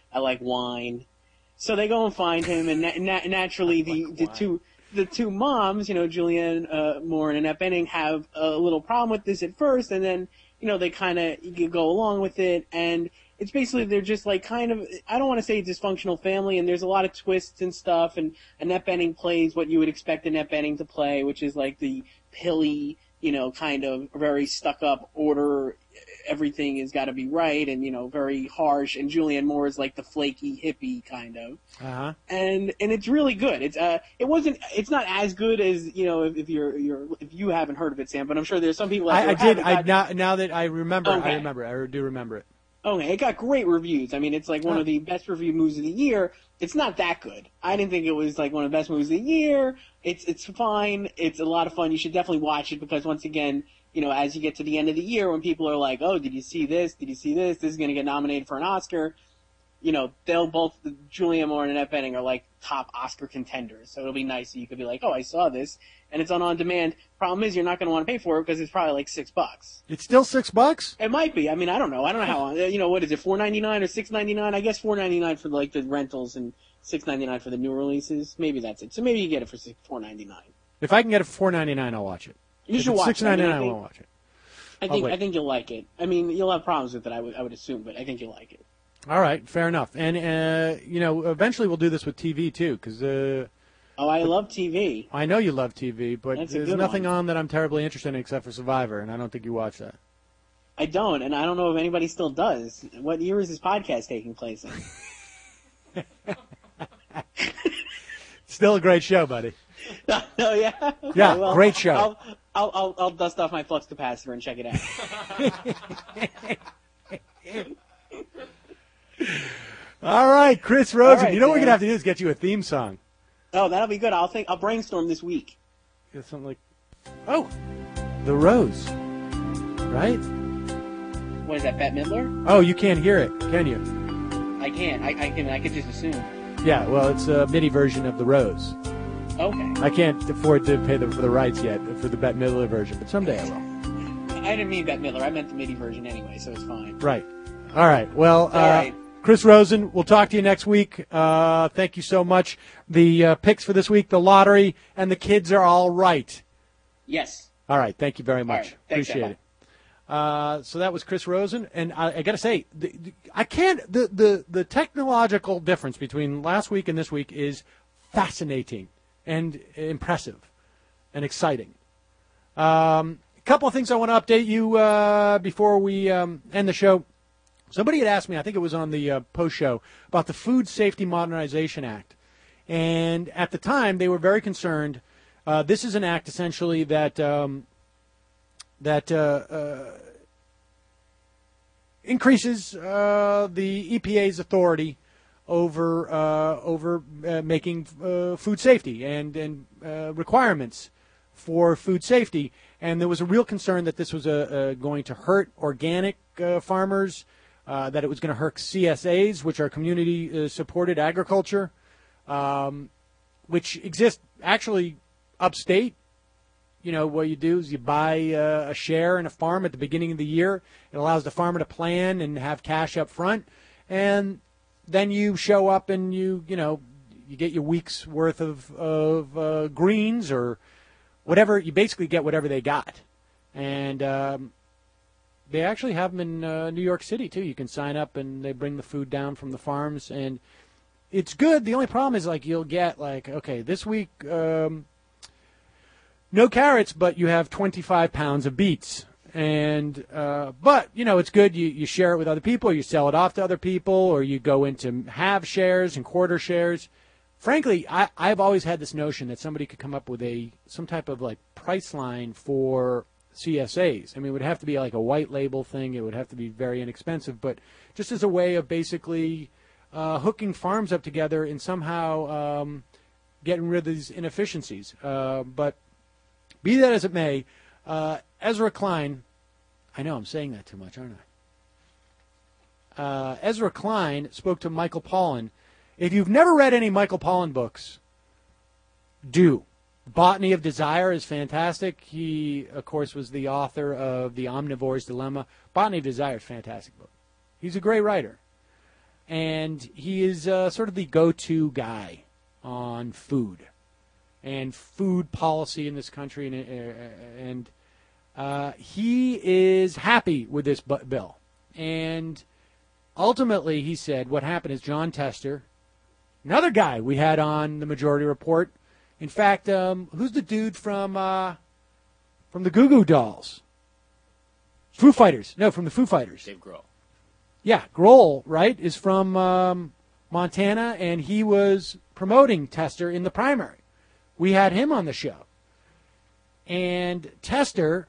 I like wine. So they go and find him, and naturally the two moms, Julianne Moore and Annette Bening, have a little problem with this at first, and then they kind of go along with it, and it's basically they're just like kind of, I don't want to say dysfunctional family, and there's a lot of twists and stuff, and Annette Bening plays what you would expect Annette Bening to play, which is like the pilly, kind of very stuck-up order, everything has got to be right, and, very harsh, and Julianne Moore is like the flaky hippie kind of. Uh-huh. And it's really good. It's not as good as, if you haven't heard of it, Sam, but I'm sure there's some people out there now that I remember, okay. I do remember it. Okay, it got great reviews. I mean, it's like one of the best reviewed movies of the year. It's not that good. I didn't think it was like one of the best movies of the year. It's fine. It's a lot of fun. You should definitely watch it because once again, as you get to the end of the year when people are like, oh, did you see this? Did you see this? This is going to get nominated for an Oscar. They'll both, Julianne Moore and Annette Bening are like top Oscar contenders. So it'll be nice that you could be like, oh, I saw this. And it's on demand. Problem is, you're not going to want to pay for it because it's probably like $6. It's still $6? It might be. I mean, I don't know. I don't know how long. What is it, $4.99 or $6.99? I guess $4.99 for like the rentals and $6.99 for the new releases. Maybe that's it. So maybe you get it for $4.99. If I can get it for $4.99, I'll watch it. You should watch it. $6.99, I won't watch it. I think you'll like it. I mean, you'll have problems with it, I would assume, but I think you'll like it. All right, fair enough. And, eventually we'll do this with TV, too, because... I love TV. I know you love TV, but there's nothing on that I'm terribly interested in except for Survivor, and I don't think you watch that. I don't, and I don't know if anybody still does. What year is this podcast taking place in? Still a great show, buddy. Oh, yeah? Okay, yeah, well, great show. I'll dust off my flux capacitor and check it out. All right, Chris Rosen. Right, what we're going to have to do is get you a theme song. Oh, that'll be good. I'll brainstorm this week. Yeah, something like, The Rose, right? What is that, Bette Midler? Oh, you can't hear it, can you? I can't. I can just assume. Yeah, well, it's a MIDI version of The Rose. Okay. I can't afford to pay for the rights yet for the Bette Midler version, but someday I will. I didn't mean Bette Midler. I meant the MIDI version anyway, so it's fine. Right. All right. Well, all right. Chris Rosen, we'll talk to you next week. Thank you so much. The picks for this week, the lottery, and the kids are all right. Yes. All right. Thank you very much. Right. Thanks, appreciate it. So that was Chris Rosen, and I got to say, the technological difference between last week and this week is fascinating and impressive and exciting. A couple of things I want to update you before we end the show. Somebody had asked me, I think it was on the post show, about the Food Safety Modernization Act. And at the time, they were very concerned. This is an act, essentially, that increases the EPA's authority over making food safety and requirements for food safety. And there was a real concern that this was going to hurt organic farmers, that it was going to hurt CSAs, which are community-supported agriculture, which exist actually upstate. What you do is you buy a share in a farm at the beginning of the year. It allows the farmer to plan and have cash up front. And then you show up and you get your week's worth of greens or whatever. You basically get whatever they got. And they actually have them in New York City, too. You can sign up, and they bring the food down from the farms. And it's good. The only problem is, you'll get, okay, this week, no carrots, but you have 25 pounds of beets. And but, it's good. You share it with other people. You sell it off to other people, or you go into half shares and quarter shares. Frankly, I've always had this notion that somebody could come up with some type of, price line for CSAs. I mean, it would have to be like a white label thing. It would have to be very inexpensive, but just as a way of basically hooking farms up together and somehow getting rid of these inefficiencies. But be that as it may, Ezra Klein, I know I'm saying that too much, aren't I? Ezra Klein spoke to Michael Pollan. If you've never read any Michael Pollan books, do. Botany of Desire is fantastic. He, of course, was the author of The Omnivore's Dilemma. Botany of Desire is a fantastic book. He's a great writer. and he is sort of the go-to guy on food and food policy in this country, and he is happy with this bill. And ultimately, he said what happened is John Tester, another guy we had on the Majority Report. In fact, who's the dude from the Goo Goo Dolls? Foo Fighters. No, from the Foo Fighters. Dave Grohl. Yeah, Grohl, right, is from Montana, and he was promoting Tester in the primary. We had him on the show. And Tester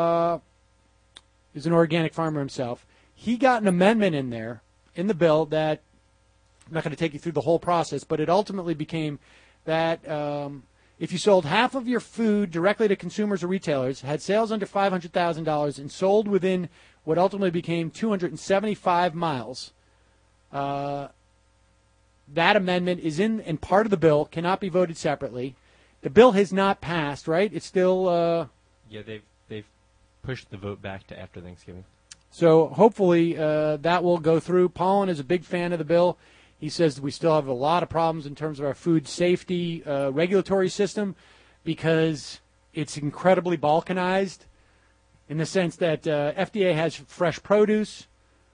is an organic farmer himself. He got an amendment in there, in the bill, that I'm not going to take you through the whole process, but it ultimately became that if you sold half of your food directly to consumers or retailers, had sales under $500,000, and sold within what ultimately became 275 miles, that amendment is in and part of the bill, cannot be voted separately. The bill has not passed, right? It's still... Yeah, they've pushed the vote back to after Thanksgiving. So hopefully that will go through. Paulin is a big fan of the bill. He says we still have a lot of problems in terms of our food safety regulatory system because it's incredibly balkanized in the sense that FDA has fresh produce,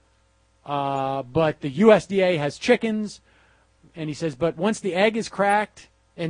but the USDA has chickens. And he says, but once the egg is cracked, and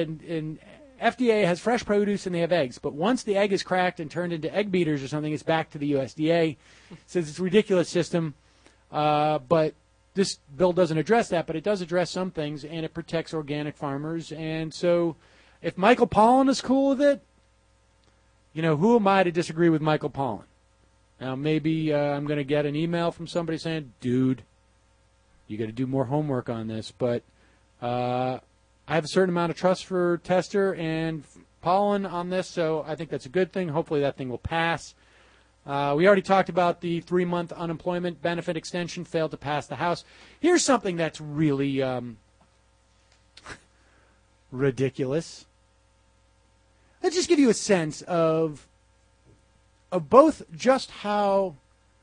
FDA has fresh produce and they have eggs, but once the egg is cracked and turned into egg beaters or something, it's back to the USDA. Says it's a ridiculous system, but this bill doesn't address that, but it does address some things, and it protects organic farmers. And so if Michael Pollan is cool with it, you know, who am I to disagree with Michael Pollan? Now, maybe I'm going to get an email from somebody saying, dude, you got to do more homework on this. But I have a certain amount of trust for Tester and Pollan on this, so I think that's a good thing. Hopefully that thing will pass. We already talked about the 3-month unemployment benefit extension, failed to pass the House. Here's something that's really ridiculous. Let's just give you a sense of both just how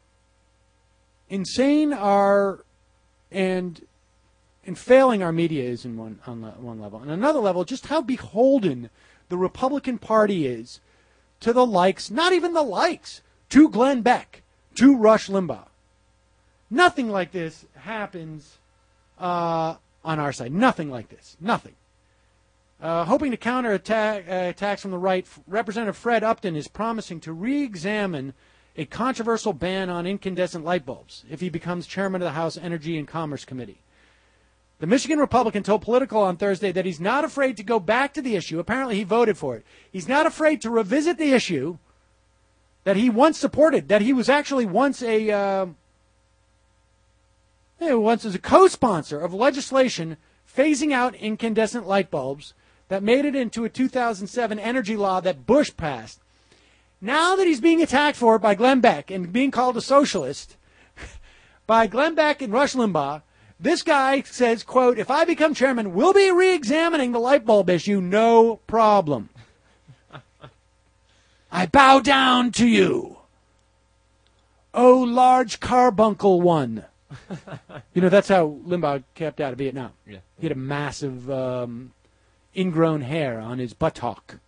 insane and failing our media is on one level. And another level, just how beholden the Republican Party is to the likes, not even the likes, to Glenn Beck, to Rush Limbaugh. Nothing like this happens on our side. Nothing like this. Nothing. Hoping to counter attacks from the right, Representative Fred Upton is promising to re-examine a controversial ban on incandescent light bulbs if he becomes chairman of the House Energy and Commerce Committee. The Michigan Republican told Politico on Thursday that he's not afraid to go back to the issue. Apparently he voted for it. He's not afraid to revisit the issue that he once supported, that he was actually once a co-sponsor of legislation phasing out incandescent light bulbs that made it into a 2007 energy law that Bush passed. Now that he's being attacked for it by Glenn Beck and being called a socialist by Glenn Beck and Rush Limbaugh, this guy says, quote, if I become chairman, we'll be re-examining the light bulb issue, no problem. I bow down to you. Oh, large carbuncle one. You know, that's how Limbaugh kept out of Vietnam. Yeah. He had a massive ingrown hair on his buttock.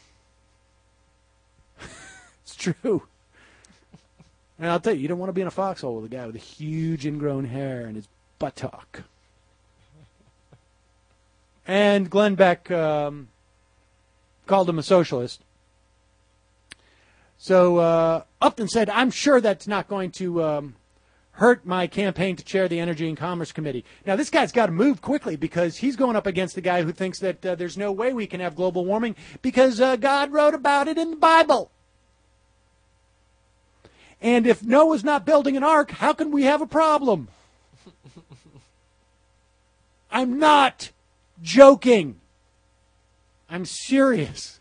It's true. And I'll tell you, you don't want to be in a foxhole with a guy with a huge ingrown hair in his buttock. And Glenn Beck called him a socialist. So Upton said, I'm sure that's not going to hurt my campaign to chair the Energy and Commerce Committee. Now, this guy's got to move quickly because he's going up against the guy who thinks that there's no way we can have global warming because God wrote about it in the Bible. And if Noah's not building an ark, how can we have a problem? I'm not joking. I'm serious.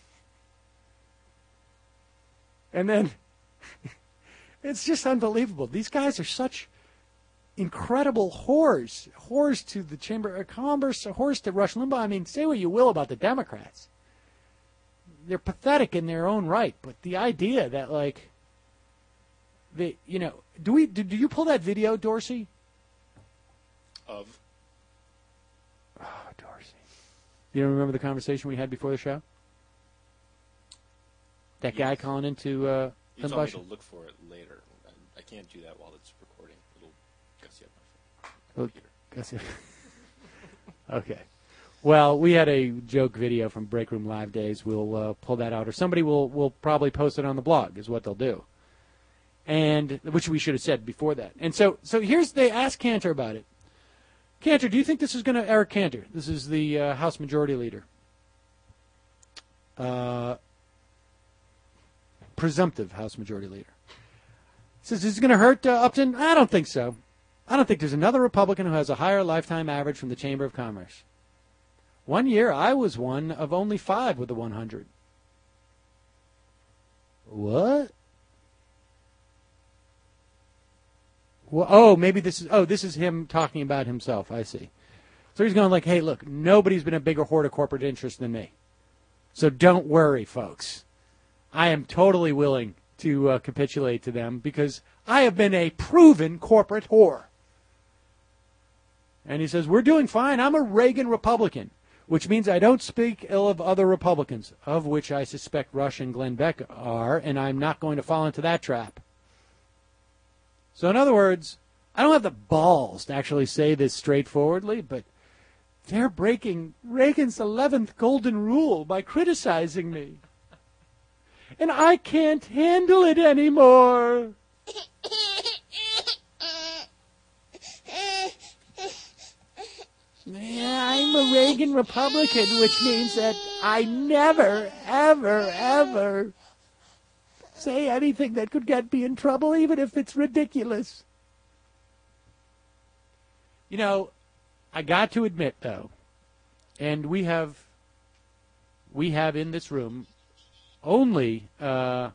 And then it's just unbelievable. These guys are such incredible whores. Whores to the Chamber of Commerce, whores to Rush Limbaugh. I mean, say what you will about the Democrats. They're pathetic in their own right. But the idea that, like, do you pull that video, Dorsey? of. Oh, Dorsey. You don't remember the conversation we had before the show? That guy calling into You told me to look for it later. I can't do that while it's recording. It'll gussy up my phone. Gussy. Okay. Well, we had a joke video from Break Room Live Days. We'll pull that out, or somebody will probably post it on the blog, is what they'll do. And which we should have said before that. And so they asked Cantor about it. Cantor, do you think this is going to, Eric Cantor, this is the House Majority Leader, presumptive House Majority Leader, says, is this going to hurt Upton? I don't think so. I don't think there's another Republican who has a higher lifetime average from the Chamber of Commerce. One year, I was one of only 5 with the 100. What? Well, maybe this is him talking about himself. I see. So he's going like, hey, look, nobody's been a bigger hoard of corporate interest than me. So don't worry, folks. I am totally willing to capitulate to them because I have been a proven corporate whore. And he says, we're doing fine. I'm a Reagan Republican, which means I don't speak ill of other Republicans, of which I suspect Rush and Glenn Beck are, and I'm not going to fall into that trap. So in other words, I don't have the balls to actually say this straightforwardly, but they're breaking Reagan's 11th golden rule by criticizing me. And I can't handle it anymore. I'm a Reagan Republican, which means that I never, ever, ever say anything that could get me in trouble, even if it's ridiculous. You know, I got to admit, though, and we have in this room only, what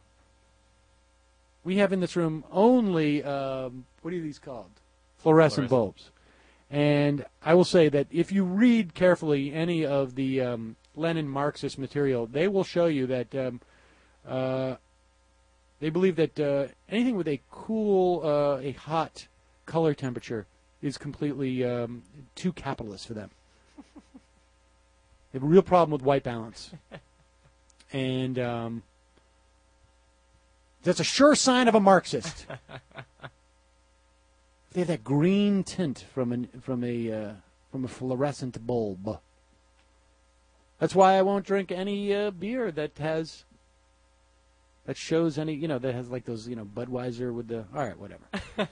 are these called? Fluorescent bulbs. And I will say that if you read carefully any of the Lenin Marxist material, they will show you that they believe that anything with a cool, a hot color temperature is completely too capitalist for them. They have a real problem with white balance. And that's a sure sign of a Marxist. They have that green tint from a fluorescent bulb. That's why I won't drink any beer that shows any, that has like those, Budweiser with the, all right, whatever.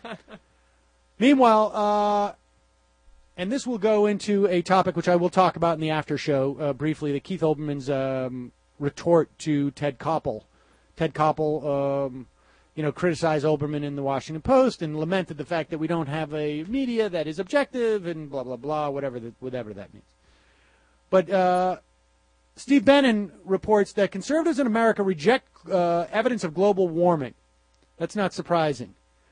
Meanwhile, and this will go into a topic which I will talk about in the after show briefly, the Keith Olbermann's retort to Ted Koppel. Ted Koppel, criticized Olbermann in the Washington Post and lamented the fact that we don't have a media that is objective and blah, blah, blah, whatever that means. But Steve Bannon reports that conservatives in America reject evidence of global warming. That's not surprising.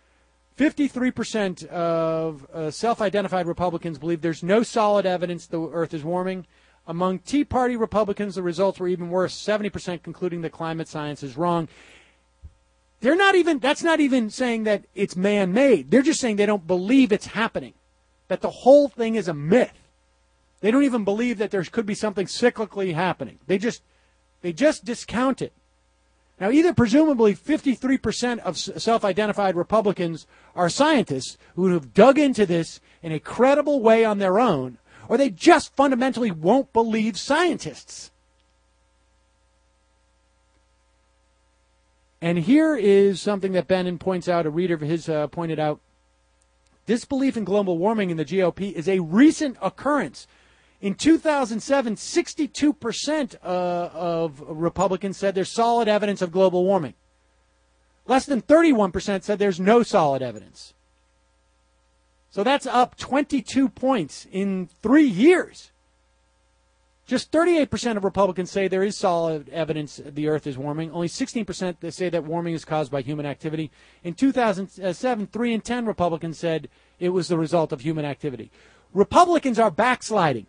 53% of self-identified Republicans believe there's no solid evidence the Earth is warming. Among Tea Party Republicans, the results were even worse, 70% concluding that climate science is wrong. That's not even saying that it's man-made. They're just saying they don't believe it's happening, that the whole thing is a myth. They don't even believe that there could be something cyclically happening. They just discount it. Now, either presumably 53% of self-identified Republicans are scientists who have dug into this in a credible way on their own, or they just fundamentally won't believe scientists. And here is something that Bannon points out, a reader of his pointed out. Disbelief in global warming in the GOP is a recent occurrence. In 2007, 62% of Republicans said there's solid evidence of global warming. Less than 31% said there's no solid evidence. So that's up 22 points in 3 years. Just 38% of Republicans say there is solid evidence the Earth is warming. Only 16% they say that warming is caused by human activity. In 2007, 3 in 10 Republicans said it was the result of human activity. Republicans are backsliding.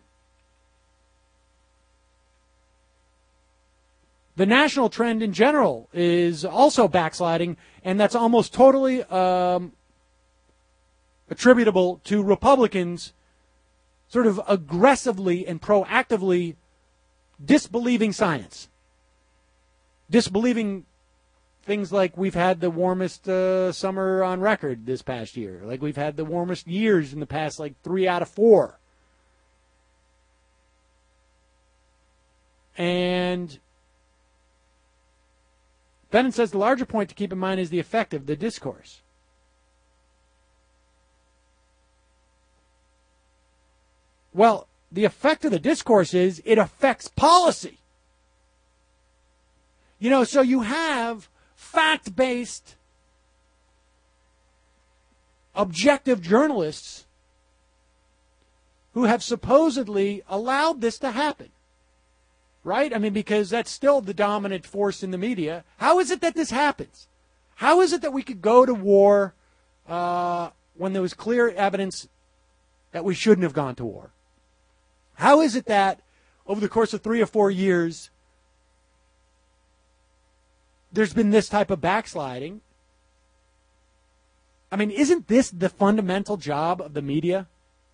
The national trend in general is also backsliding, and that's almost totally attributable to Republicans sort of aggressively and proactively disbelieving science. Disbelieving things like we've had the warmest summer on record this past year. Like we've had the warmest years in the past, 3 out of 4. And Bennett says the larger point to keep in mind is the effect of the discourse. Well, the effect of the discourse is it affects policy. So you have fact-based, objective journalists who have supposedly allowed this to happen. Right? I mean, because that's still the dominant force in the media. How is it that this happens? How is it that we could go to war when there was clear evidence that we shouldn't have gone to war? How is it that over the course of 3 or 4 years, there's been this type of backsliding? I mean, isn't this the fundamental job of the media?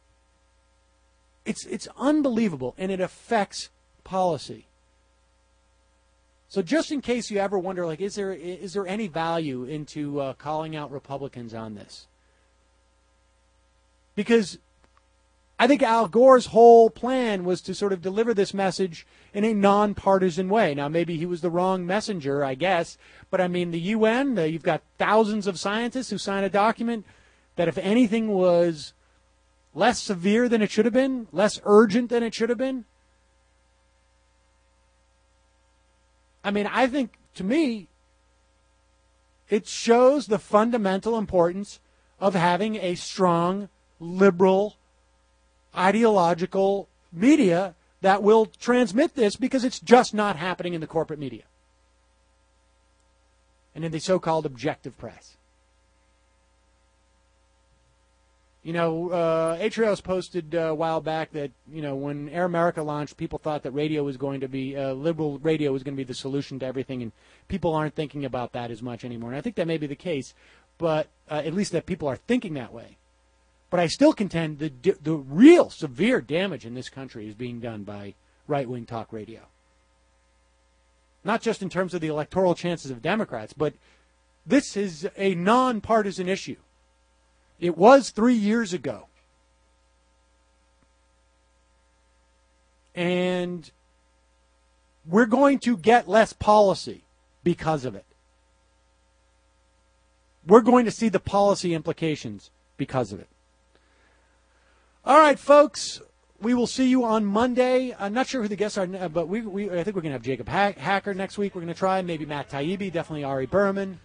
It's unbelievable, and it affects policy. So just in case you ever wonder, is there any value into calling out Republicans on this? Because I think Al Gore's whole plan was to sort of deliver this message in a nonpartisan way. Now, maybe he was the wrong messenger, I guess, but I mean, the UN, you've got thousands of scientists who sign a document that if anything was less severe than it should have been, less urgent than it should have been, I mean, I think, to me, it shows the fundamental importance of having a strong, liberal, ideological media that will transmit this, because it's just not happening in the corporate media and in the so-called objective press. Atrios posted a while back that, when Air America launched, people thought that radio was going to be, liberal radio was going to be the solution to everything, and people aren't thinking about that as much anymore. And I think that may be the case, but at least that people are thinking that way. But I still contend the real severe damage in this country is being done by right-wing talk radio. Not just in terms of the electoral chances of Democrats, but this is a nonpartisan issue. It was 3 years ago. And we're going to get less policy because of it. We're going to see the policy implications because of it. All right, folks, we will see you on Monday. I'm not sure who the guests are, but I think we're going to have Jacob Hacker next week. We're going to try maybe Matt Taibbi, definitely Ari Berman.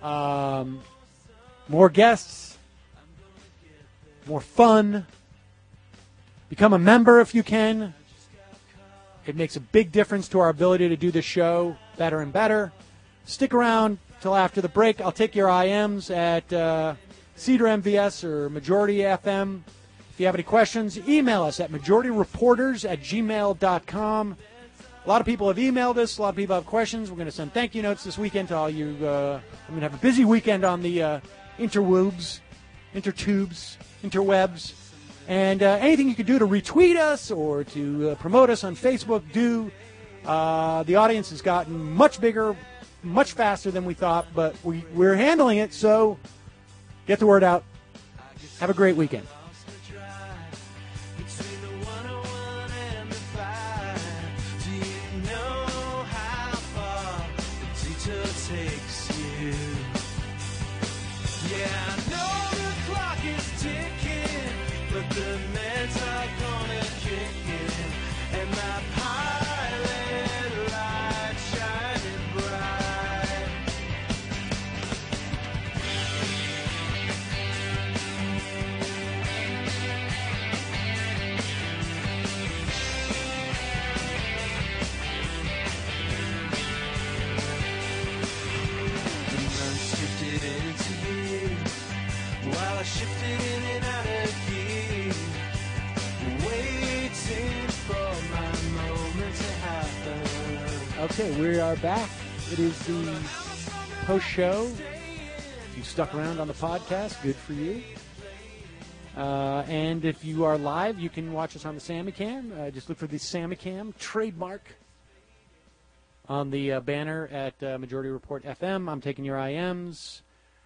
More guests, more fun. Become a member if you can. It makes a big difference to our ability to do the show better and better. Stick around till after the break. I'll take your IMs at Cedar MVS or Majority FM. If you have any questions, email us at majorityreporters@gmail.com. A lot of people have emailed us. A lot of people have questions. We're going to send thank you notes this weekend to all you. I'm going to have a busy weekend on the interwebs. And anything you can do to retweet us or to promote us on Facebook, do. The audience has gotten much bigger, much faster than we thought, but we're handling it, so get the word out. Have a great weekend. Okay, we are back. It is the post-show. If you stuck around on the podcast, good for you. And if you are live, you can watch us on the Samicam. Just look for the Samicam trademark on the banner at Majority Report FM. I'm taking your IMs.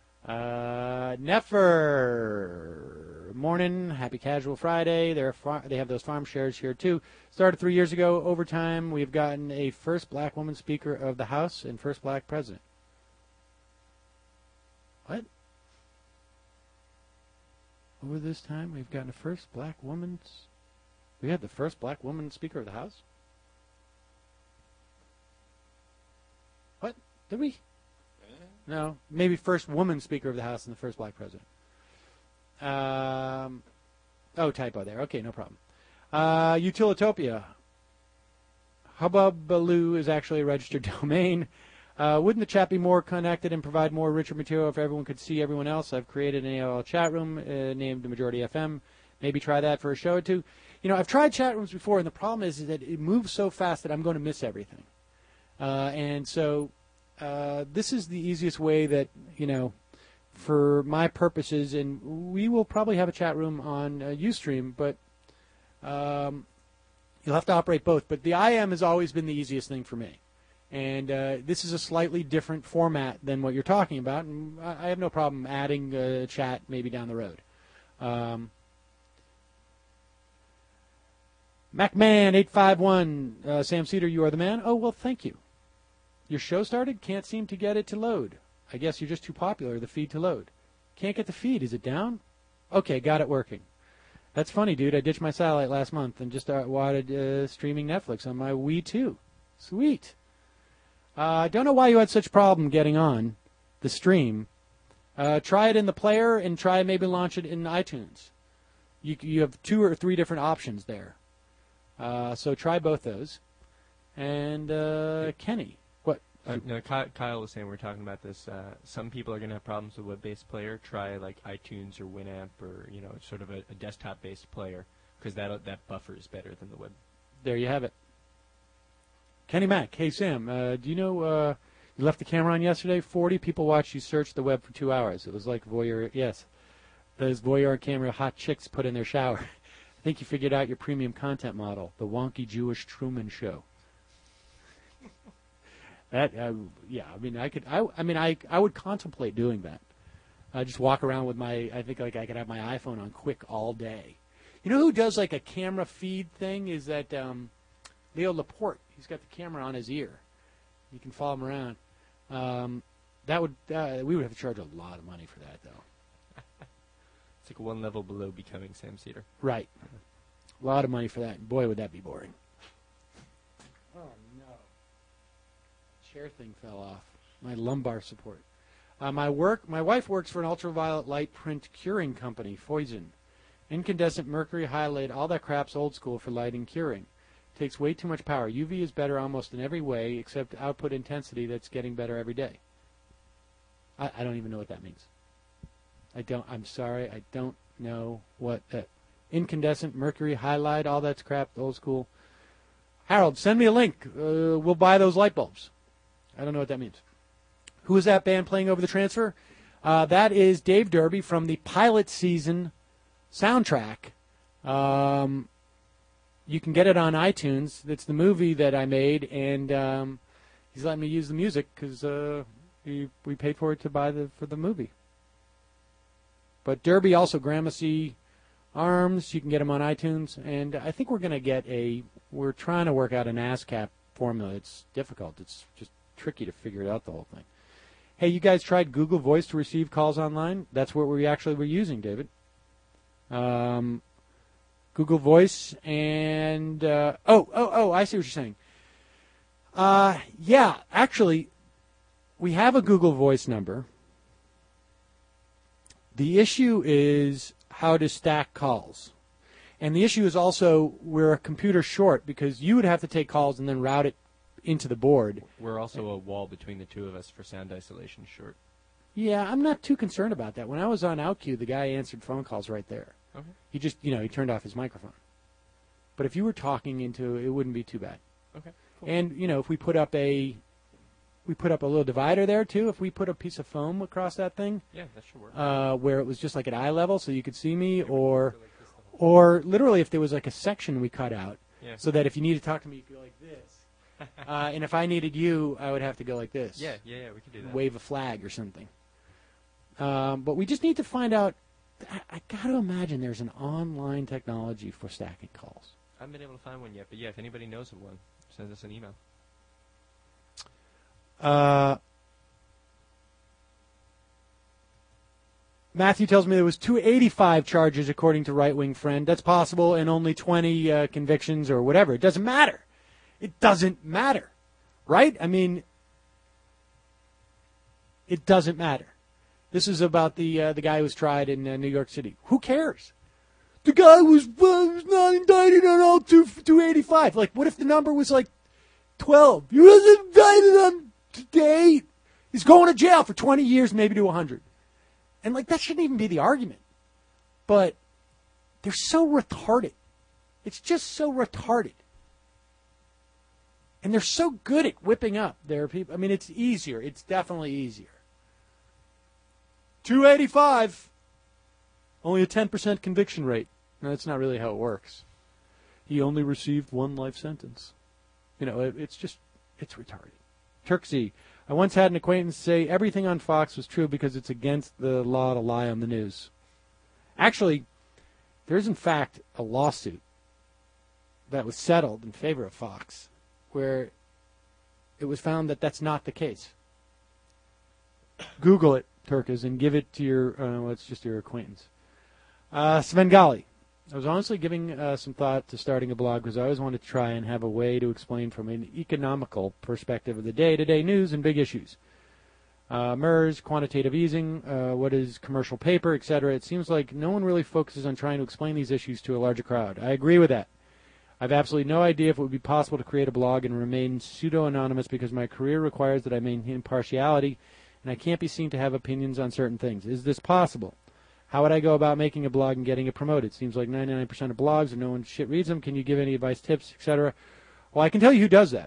Neffer, morning, happy Casual Friday. They have those farm shares here too. Started 3 years ago. Over time, we've gotten a first black woman Speaker of the House and first black president. What? Over this time, we've gotten a first black woman's. We had the first black woman Speaker of the House. What? Did we? No, maybe first woman Speaker of the House and the first black president. Typo there. Okay, no problem. Utilitopia. Hubbubaloo is actually a registered domain. Wouldn't the chat be more connected and provide more richer material if everyone could see everyone else? I've created an AOL chat room named the Majority FM. Maybe try that for a show or two. You know, I've tried chat rooms before, and the problem is that it moves so fast that I'm going to miss everything. And so this is the easiest way that, you know, for my purposes, and we will probably have a chat room on Ustream, but you'll have to operate both. But the IM has always been the easiest thing for me. And this is a slightly different format than what you're talking about, and I have no problem adding a chat maybe down the road. MacMan851, Sam Cedar, you are the man. Oh, well, thank you. Your show started? Can't seem to get it to load. I guess you're just too popular, the feed to load. Can't get the feed. Is it down? Okay, got it working. That's funny, dude. I ditched my satellite last month and just started streaming Netflix on my Wii 2. Sweet. I don't know why you had such problem getting on the stream. Try it in the player and try maybe launch it in iTunes. You have 2 or 3 different options there. So try both those. And Kenny. No, Kyle was saying we were talking about this. Some people are going to have problems with web-based player. Try like iTunes or Winamp or sort of a desktop-based player because that buffer is better than the web. There you have it. Kenny Mack, hey Sam, do you know you left the camera on yesterday? 40 people watched you search the web for 2 hours. It was like voyeur. Yes, those voyeur camera hot chicks put in their shower. I think you figured out your premium content model, the wonky Jewish Truman Show. That I would contemplate doing that. Just walk around with I think I could have my iPhone on quick all day. You know who does like a camera feed thing is that Leo Laporte. He's got the camera on his ear. You can follow him around. We would have to charge a lot of money for that though. It's like one level below becoming Sam Cedar. Right. A lot of money for that. Boy, would that be boring. Oh no. Chair thing fell off. My lumbar support. My wife works for an ultraviolet light print curing company, Foyzen. Incandescent mercury highlight, all that crap's old school for lighting curing. Takes way too much power. UV is better almost in every way except output intensity that's getting better every day. I don't even know what that means. I'm sorry, I don't know what that. Incandescent mercury highlight, all that's crap, old school. Harold, send me a link. We'll buy those light bulbs. I don't know what that means. Who is that band playing over the transfer? That is Dave Derby from the pilot season soundtrack. You can get it on iTunes. It's the movie that I made, and he's letting me use the music because we paid for it to buy for the movie. But Derby, also Gramercy Arms, you can get them on iTunes, and I think we're going to we're trying to work out an ASCAP formula. It's difficult. It's just tricky to figure out the whole thing. Hey, you guys tried Google Voice to receive calls online? That's what we actually were using, David. Google Voice and I see what you're saying. Yeah, actually, we have a Google Voice number. The issue is how to stack calls. And the issue is also we're a computer short because you would have to take calls and then route it into the board. We're also a wall between the two of us for sound isolation short. Yeah, I'm not too concerned about that. When I was on OutQ, the guy answered phone calls right there. Okay. He just, he turned off his microphone. But if you were talking into it, wouldn't be too bad. Okay. Cool. And, if we put up a we put up a little divider there, too. If we put a piece of foam across that thing. Yeah, that should work. Where it was just like at eye level so you could see me, or literally if there was like a section we cut out so that if you need to talk to me, you go like this. And if I needed you, I would have to go like this. Yeah, we could do that. Wave a flag or something. But we just need to find out. I got to imagine there's an online technology for stacking calls. I haven't been able to find one yet, but yeah, if anybody knows of one, send us an email. Matthew tells me there was 285 charges according to Right Wing Friend. That's possible, and only 20 convictions or whatever. It doesn't matter. It doesn't matter, right? I mean, it doesn't matter. This is about the guy who was tried in New York City. Who cares? The guy was not indicted on all 285. Like, what if the number was like 12? He wasn't indicted on today. He's going to jail for 20 years, maybe to 100. And, like, that shouldn't even be the argument. But they're so retarded. It's just so retarded. And they're so good at whipping up their people. I mean, it's easier. It's definitely easier. 285. Only a 10% conviction rate. No, that's not really how it works. He only received 1 life sentence. You know, it's retarded. Turksy. I once had an acquaintance say everything on Fox was true because it's against the law to lie on the news. Actually, there is in fact a lawsuit that was settled in favor of Fox where it was found that that's not the case. Google it, Turkas, and give it to your, it's just your acquaintance. Svengali. I was honestly giving some thought to starting a blog because I always wanted to try and have a way to explain from an economical perspective of the day-to-day news and big issues. MERS, quantitative easing, what is commercial paper, etc. It seems like no one really focuses on trying to explain these issues to a larger crowd. I agree with that. I have absolutely no idea if it would be possible to create a blog and remain pseudo-anonymous because my career requires that I maintain impartiality and I can't be seen to have opinions on certain things. Is this possible? How would I go about making a blog and getting it promoted? It seems like 99% of blogs and no one shit reads them. Can you give any advice, tips, etc.? Well, I can tell you who does that.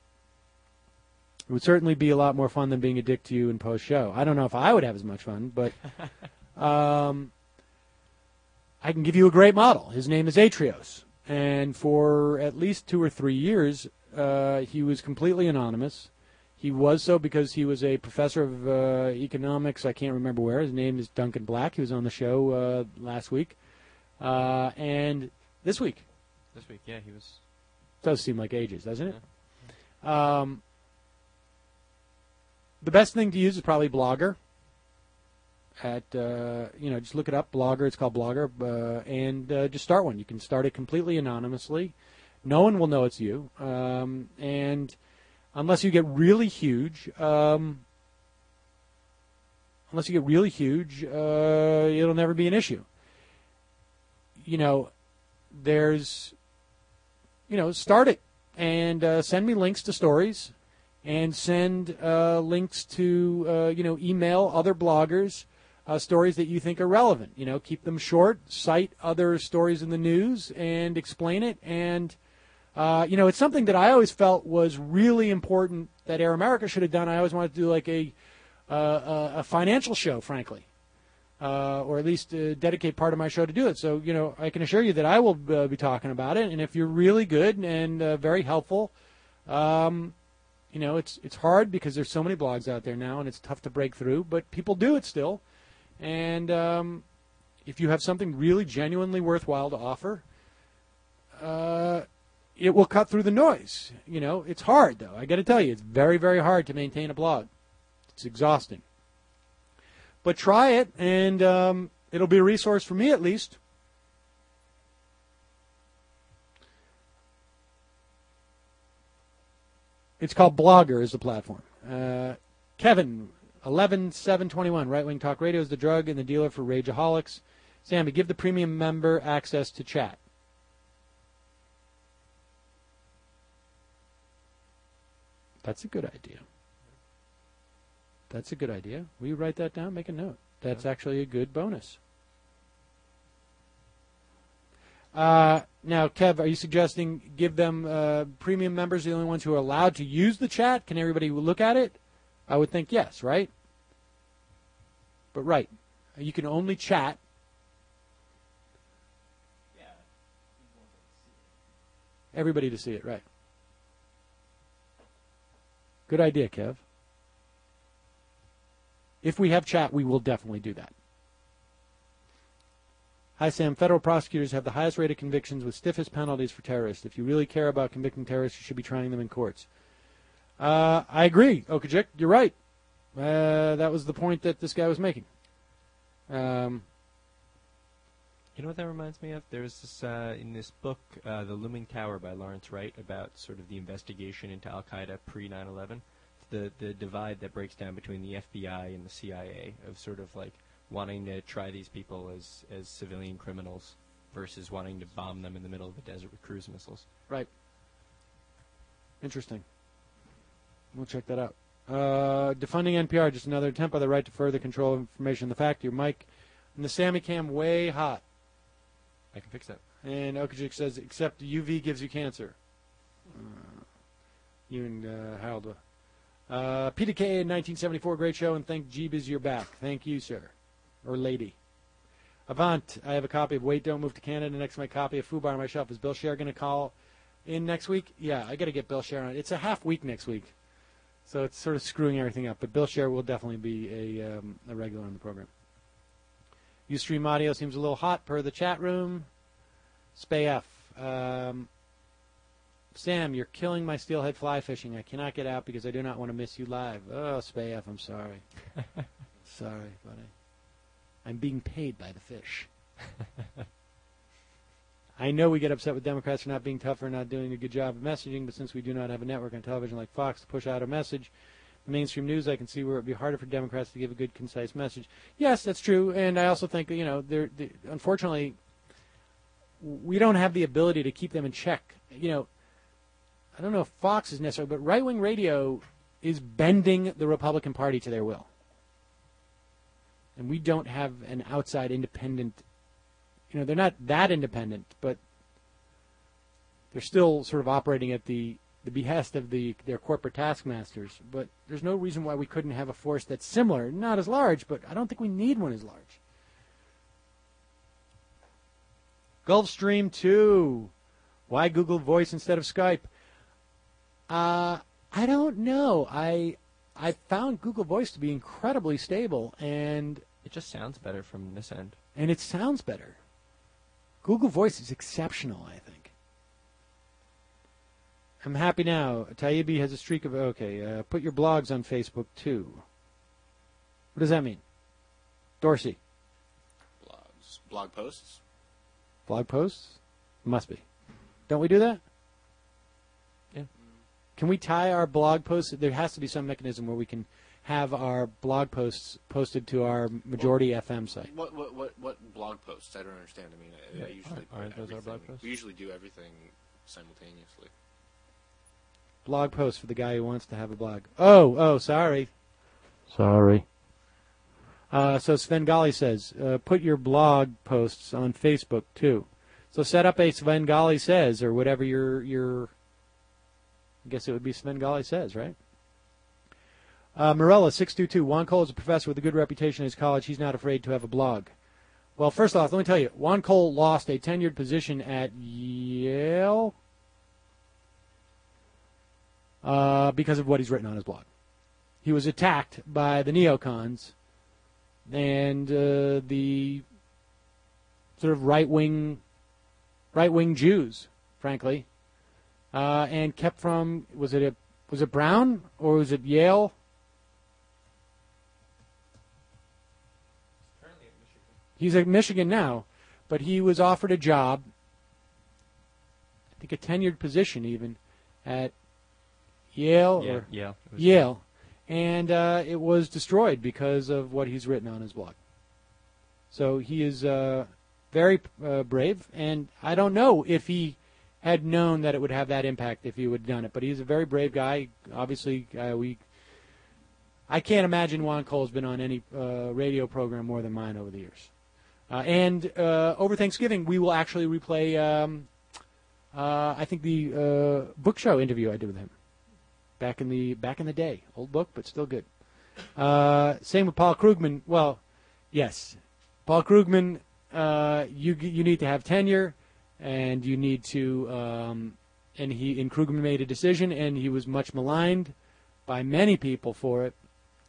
It would certainly be a lot more fun than being a dick to you in post-show. I don't know if I would have as much fun, but I can give you a great model. His name is Atrios. And for at least 2 or 3 years, he was completely anonymous. He was so because he was a professor of economics. I can't remember where. His name is Duncan Black. He was on the show last week. And this week. This week, yeah, he was. Does seem like ages, doesn't it? Yeah. The best thing to use is probably Blogger. Just look it up, Blogger. It's called Blogger. And just start one. You can start it completely anonymously. No one will know it's you. And unless you get really huge, it'll never be an issue. Start it and send me links to stories and send links to, email other bloggers stories that you think are relevant. Keep them short, cite other stories in the news and explain it. And it's something that I always felt was really important that Air America should have done. I always wanted to do like a financial show, frankly, or at least dedicate part of my show to do it. So, I can assure you that I will be talking about it. And if you're really good and very helpful, it's hard because there's so many blogs out there now and it's tough to break through, but people do it still. And if you have something really genuinely worthwhile to offer, it will cut through the noise. It's hard, though. I got to tell you, it's very, very hard to maintain a blog. It's exhausting. But try it, and it'll be a resource for me, at least. It's called Blogger is the platform. Kevin, 11721, Right Wing Talk Radio is the drug and the dealer for rageaholics. Sammy, give the premium member access to chat. That's a good idea. That's a good idea. Will you write that down? Make a note. That's actually a good bonus. Now, Now, Kev, are you suggesting give them premium members the only ones who are allowed to use the chat? Can everybody look at it? I would think yes, right? But right, you can only chat. Yeah. Everybody to see it, right? Good idea, Kev. If we have chat, we will definitely do that. Hi, Sam. Federal prosecutors have the highest rate of convictions with stiffest penalties for terrorists. If you really care about convicting terrorists, you should be trying them in courts. I agree, Okajik. You're right. That was the point that this guy was making. You know what that reminds me of? There was this, in this book, The Looming Tower by Lawrence Wright, about sort of the investigation into Al-Qaeda pre-9/11, the divide that breaks down between the FBI and the CIA of sort of like wanting to try these people as civilian criminals versus wanting to bomb them in the middle of the desert with cruise missiles. Right. Interesting. We'll check that out. Defunding NPR, just another attempt by the right to further control information. The fact your mic and the Sammy Cam way hot. I can fix that. And Okajik says, except UV gives you cancer. You and Harold. PDK in 1974, great show, and thank Jeebus you're back. Thank you, sir. Or lady. Avant, I have a copy of Wait, Don't Move to Canada next to my copy of Fubar on my shelf. Is Bill Scher going to call in next week? Yeah, I got to get Bill Scher on. It's a half week next week, so it's sort of screwing everything up. But Bill Scher will definitely be a regular on the program. Ustream audio seems a little hot per the chat room. SpayF. Sam, you're killing my steelhead fly fishing. I cannot get out because I do not want to miss you live. Oh, SpayF, I'm sorry. Sorry, buddy. I'm being paid by the fish. I know we get upset with Democrats for not being tougher and not doing a good job of messaging, but since we do not have a network on television like Fox to push out a message, the mainstream news, I can see where it would be harder for Democrats to give a good, concise message. Yes, that's true, and I also think, unfortunately, we don't have the ability to keep them in check. I don't know if Fox is necessary, but right-wing radio is bending the Republican Party to their will. And we don't have an outside independent, they're not that independent, but they're still sort of operating at the behest of their corporate taskmasters. But there's no reason why we couldn't have a force that's similar, not as large, but I don't think we need one as large. Gulfstream 2. Why Google Voice instead of Skype? I don't know. I found Google Voice to be incredibly stable, and it just sounds better from this end. And it sounds better. Google Voice is exceptional, I think. I'm happy now. Taibbi has a streak of... Okay, put your blogs on Facebook, too. What does that mean? Dorsey. Blogs. Blog posts? Blog posts? Must be. Don't we do that? Yeah. Can we tie our blog posts? There has to be some mechanism where we can have our blog posts posted to our Majority FM site. What blog posts? I don't understand. I mean, I usually aren't those our blog posts? We usually do everything simultaneously. Blog post for the guy who wants to have a blog. Oh, sorry. Sorry. So Svengali says, put your blog posts on Facebook, too. So set up a Svengali Says, or whatever your I guess it would be Svengali Says, right? Morella, 622. Juan Cole is a professor with a good reputation in his college. He's not afraid to have a blog. Well, first off, let me tell you, Juan Cole lost a tenured position at Yale because of what he's written on his blog. He was attacked by the neocons and the sort of right-wing Jews, frankly, and kept from, was it Brown or was it Yale? He's at Michigan now, but he was offered a job, I think a tenured position even, at Yale. Yale. And it was destroyed because of what he's written on his blog. So he is very brave, and I don't know if he had known that it would have that impact if he would have done it. But he's a very brave guy. Obviously, I can't imagine Juan Cole's been on any radio program more than mine over the years. And over Thanksgiving, we will actually replay I think the book show interview I did with him back in the day. Old book, but still good. Same with Paul Krugman. Well, yes, Paul Krugman. You need to have tenure, and you need to. And Krugman made a decision, and he was much maligned by many people for it.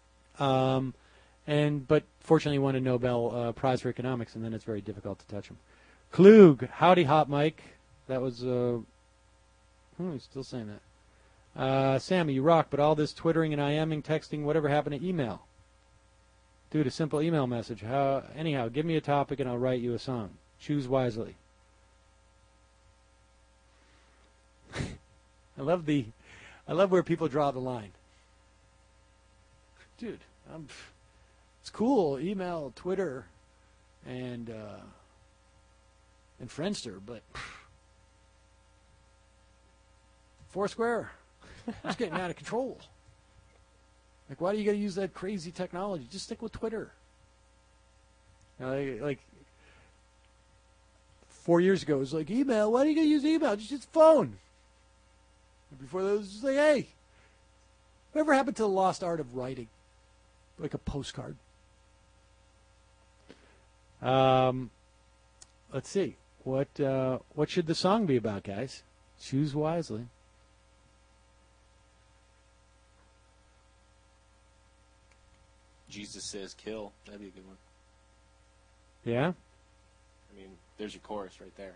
But fortunately, he won a Nobel Prize for Economics, and then it's very difficult to touch him. Klug, howdy, Hot Mike. That was. He's still saying that. Sammy, you rock, but all this twittering and IMing, texting, whatever happened to email? Dude, a simple email message. Anyhow, give me a topic and I'll write you a song. Choose wisely. I love where people draw the line. Dude, it's cool. Email, Twitter, and Friendster, but Foursquare, it's getting out of control. Like, why do you got to use that crazy technology? Just stick with Twitter. Like 4 years ago, it was like, email. Why do you got to use email? Just use phone. And before that, it was just like, hey, whatever happened to the lost art of writing? Like a postcard. Let's see. What should the song be about, guys? Choose wisely. Jesus Says Kill. That'd be a good one. Yeah? I mean, there's your chorus right there.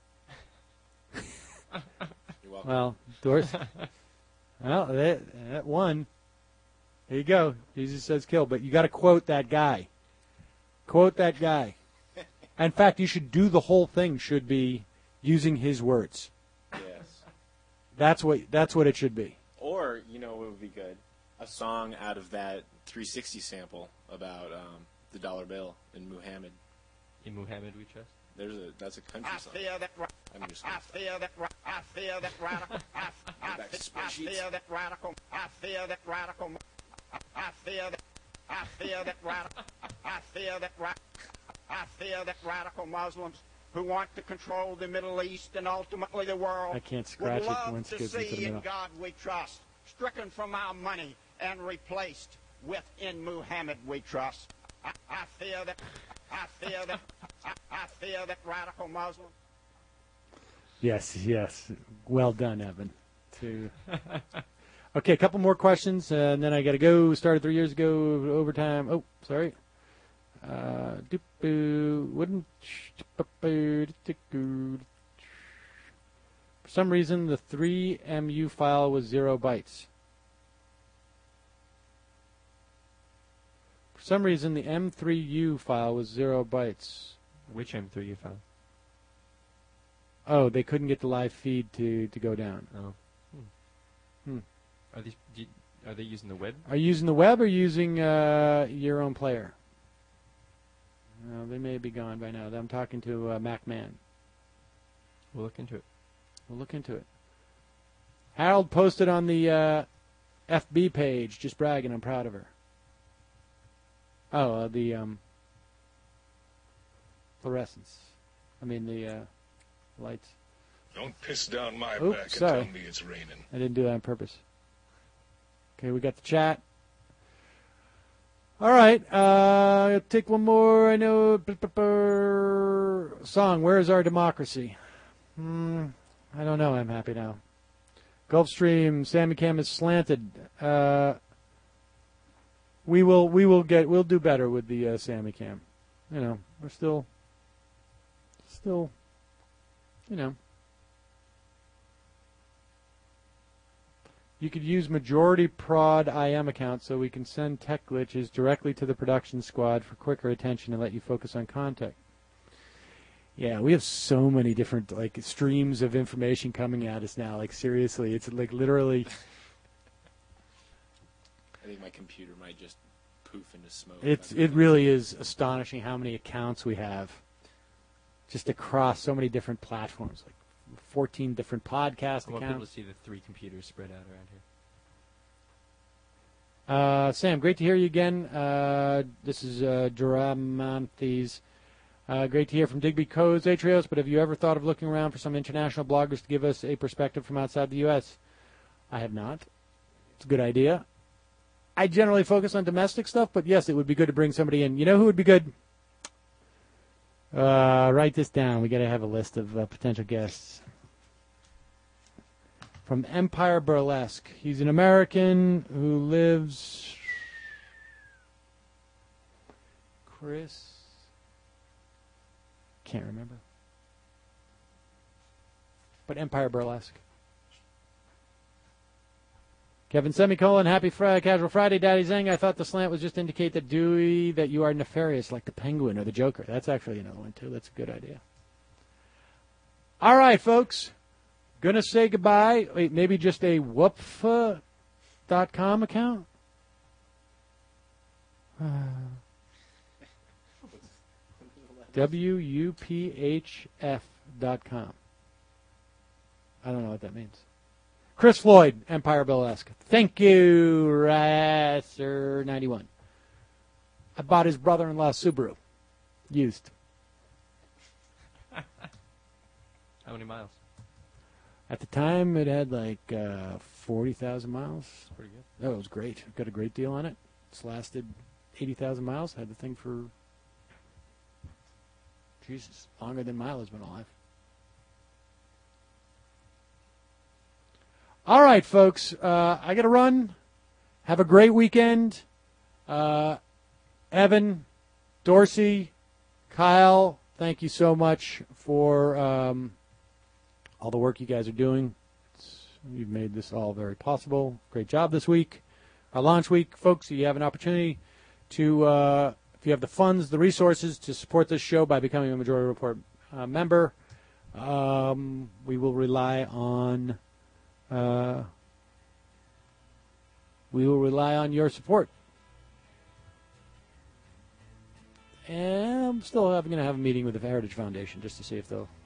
You're welcome. Well, Doris. Well, that one. There you go. Jesus Says Kill. But you got to quote that guy. Quote that guy. In fact, you should do the whole thing should be using his words. Yes. That's what it should be. Or, you know what would be good? A song out of that 360 sample about the dollar bill in Muhammad. In Muhammad we trust? That's a country song. I fear that radical. I fear that radical. I fear that radical. I fear that radical Muslims who want to control the Middle East and ultimately the world I can't scratch would it love once it to gets into the see in middle. God we trust, stricken from our money and replaced with in Muhammad we trust. I fear that radical Muslim. Yes. Well done, Evan. Okay, a couple more questions, and then I got to go. Started 3 years ago, overtime. Oh, sorry. For some reason, the 3MU file was 0 bytes. For some reason, the M3U file was 0 bytes. Which M3U file? Oh, they couldn't get the live feed to go down. Oh. Are they using the web? Are you using the web or using your own player? They may be gone by now. I'm talking to Mac Man. We'll look into it. Harold posted on the FB page, just bragging. I'm proud of her. Oh, the fluorescence. I mean the lights. Don't piss down my back and sorry. tell me it's raining. I didn't do that on purpose. Okay, we got the chat. All right, I'll take one more. I know. Song, Where is Our Democracy? I don't know. I'm happy now. Gulfstream, Sammy Cam is slanted. We'll do better with the Sammy Cam. You know, we're still, you know. You could use majority prod IM account so we can send tech glitches directly to the production squad for quicker attention and let you focus on content. Yeah, we have so many different streams of information coming at us now. Like seriously, it's like literally. I think my computer might just poof into smoke. It really is astonishing how many accounts we have, just across so many different platforms. Like 14 different podcast I want accounts. people to see the 3 computers spread out around here. Sam, great to hear you again. This is Duramanthes. Great to hear from Digby Codes, Atrios, but have you ever thought of looking around for some international bloggers to give us a perspective from outside the U.S.? I have not. It's a good idea. I generally focus on domestic stuff, but yes, it would be good to bring somebody in. You know who would be good? Write this down. We got to have a list of potential guests. From Empire Burlesque. He's an American who lives... Chris... Can't remember. But Empire Burlesque. Kevin Semicolon, happy Casual Friday, Daddy Zang. I thought the slant was just to indicate that Dewey, that you are nefarious like the Penguin or the Joker. That's actually another one, too. That's a good idea. All right, folks. Gonna say goodbye. Wait, maybe just a whoopfa.com account? WUPHF.com. I don't know what that means. Chris Floyd, Empire Burlesque. Thank you, Rasser91. I bought his brother-in-law's Subaru. Used. How many miles? At the time, it had like 40,000 miles. Pretty good. Oh, it was great. Got a great deal on it. It's lasted 80,000 miles. Had the thing for, Jesus, longer than Milo has been alive. All right, folks. I got to run. Have a great weekend. Evan, Dorsey, Kyle, thank you so much for all the work you guys are doing. You've made this all very possible. Great job this week. Our launch week, folks, you have an opportunity to, if you have the funds, the resources to support this show by becoming a Majority Report member, we will rely on your support. And I'm still going to have a meeting with the Heritage Foundation just to see if they'll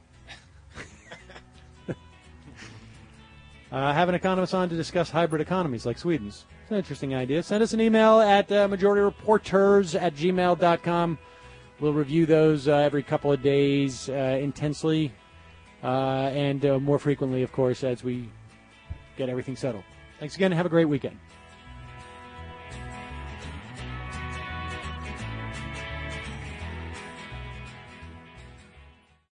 have an economist on to discuss hybrid economies like Sweden's. It's an interesting idea. Send us an email at majorityreporters@gmail.com. We'll review those every couple of days intensely and more frequently, of course, as we get everything settled. Thanks again. Have a great weekend.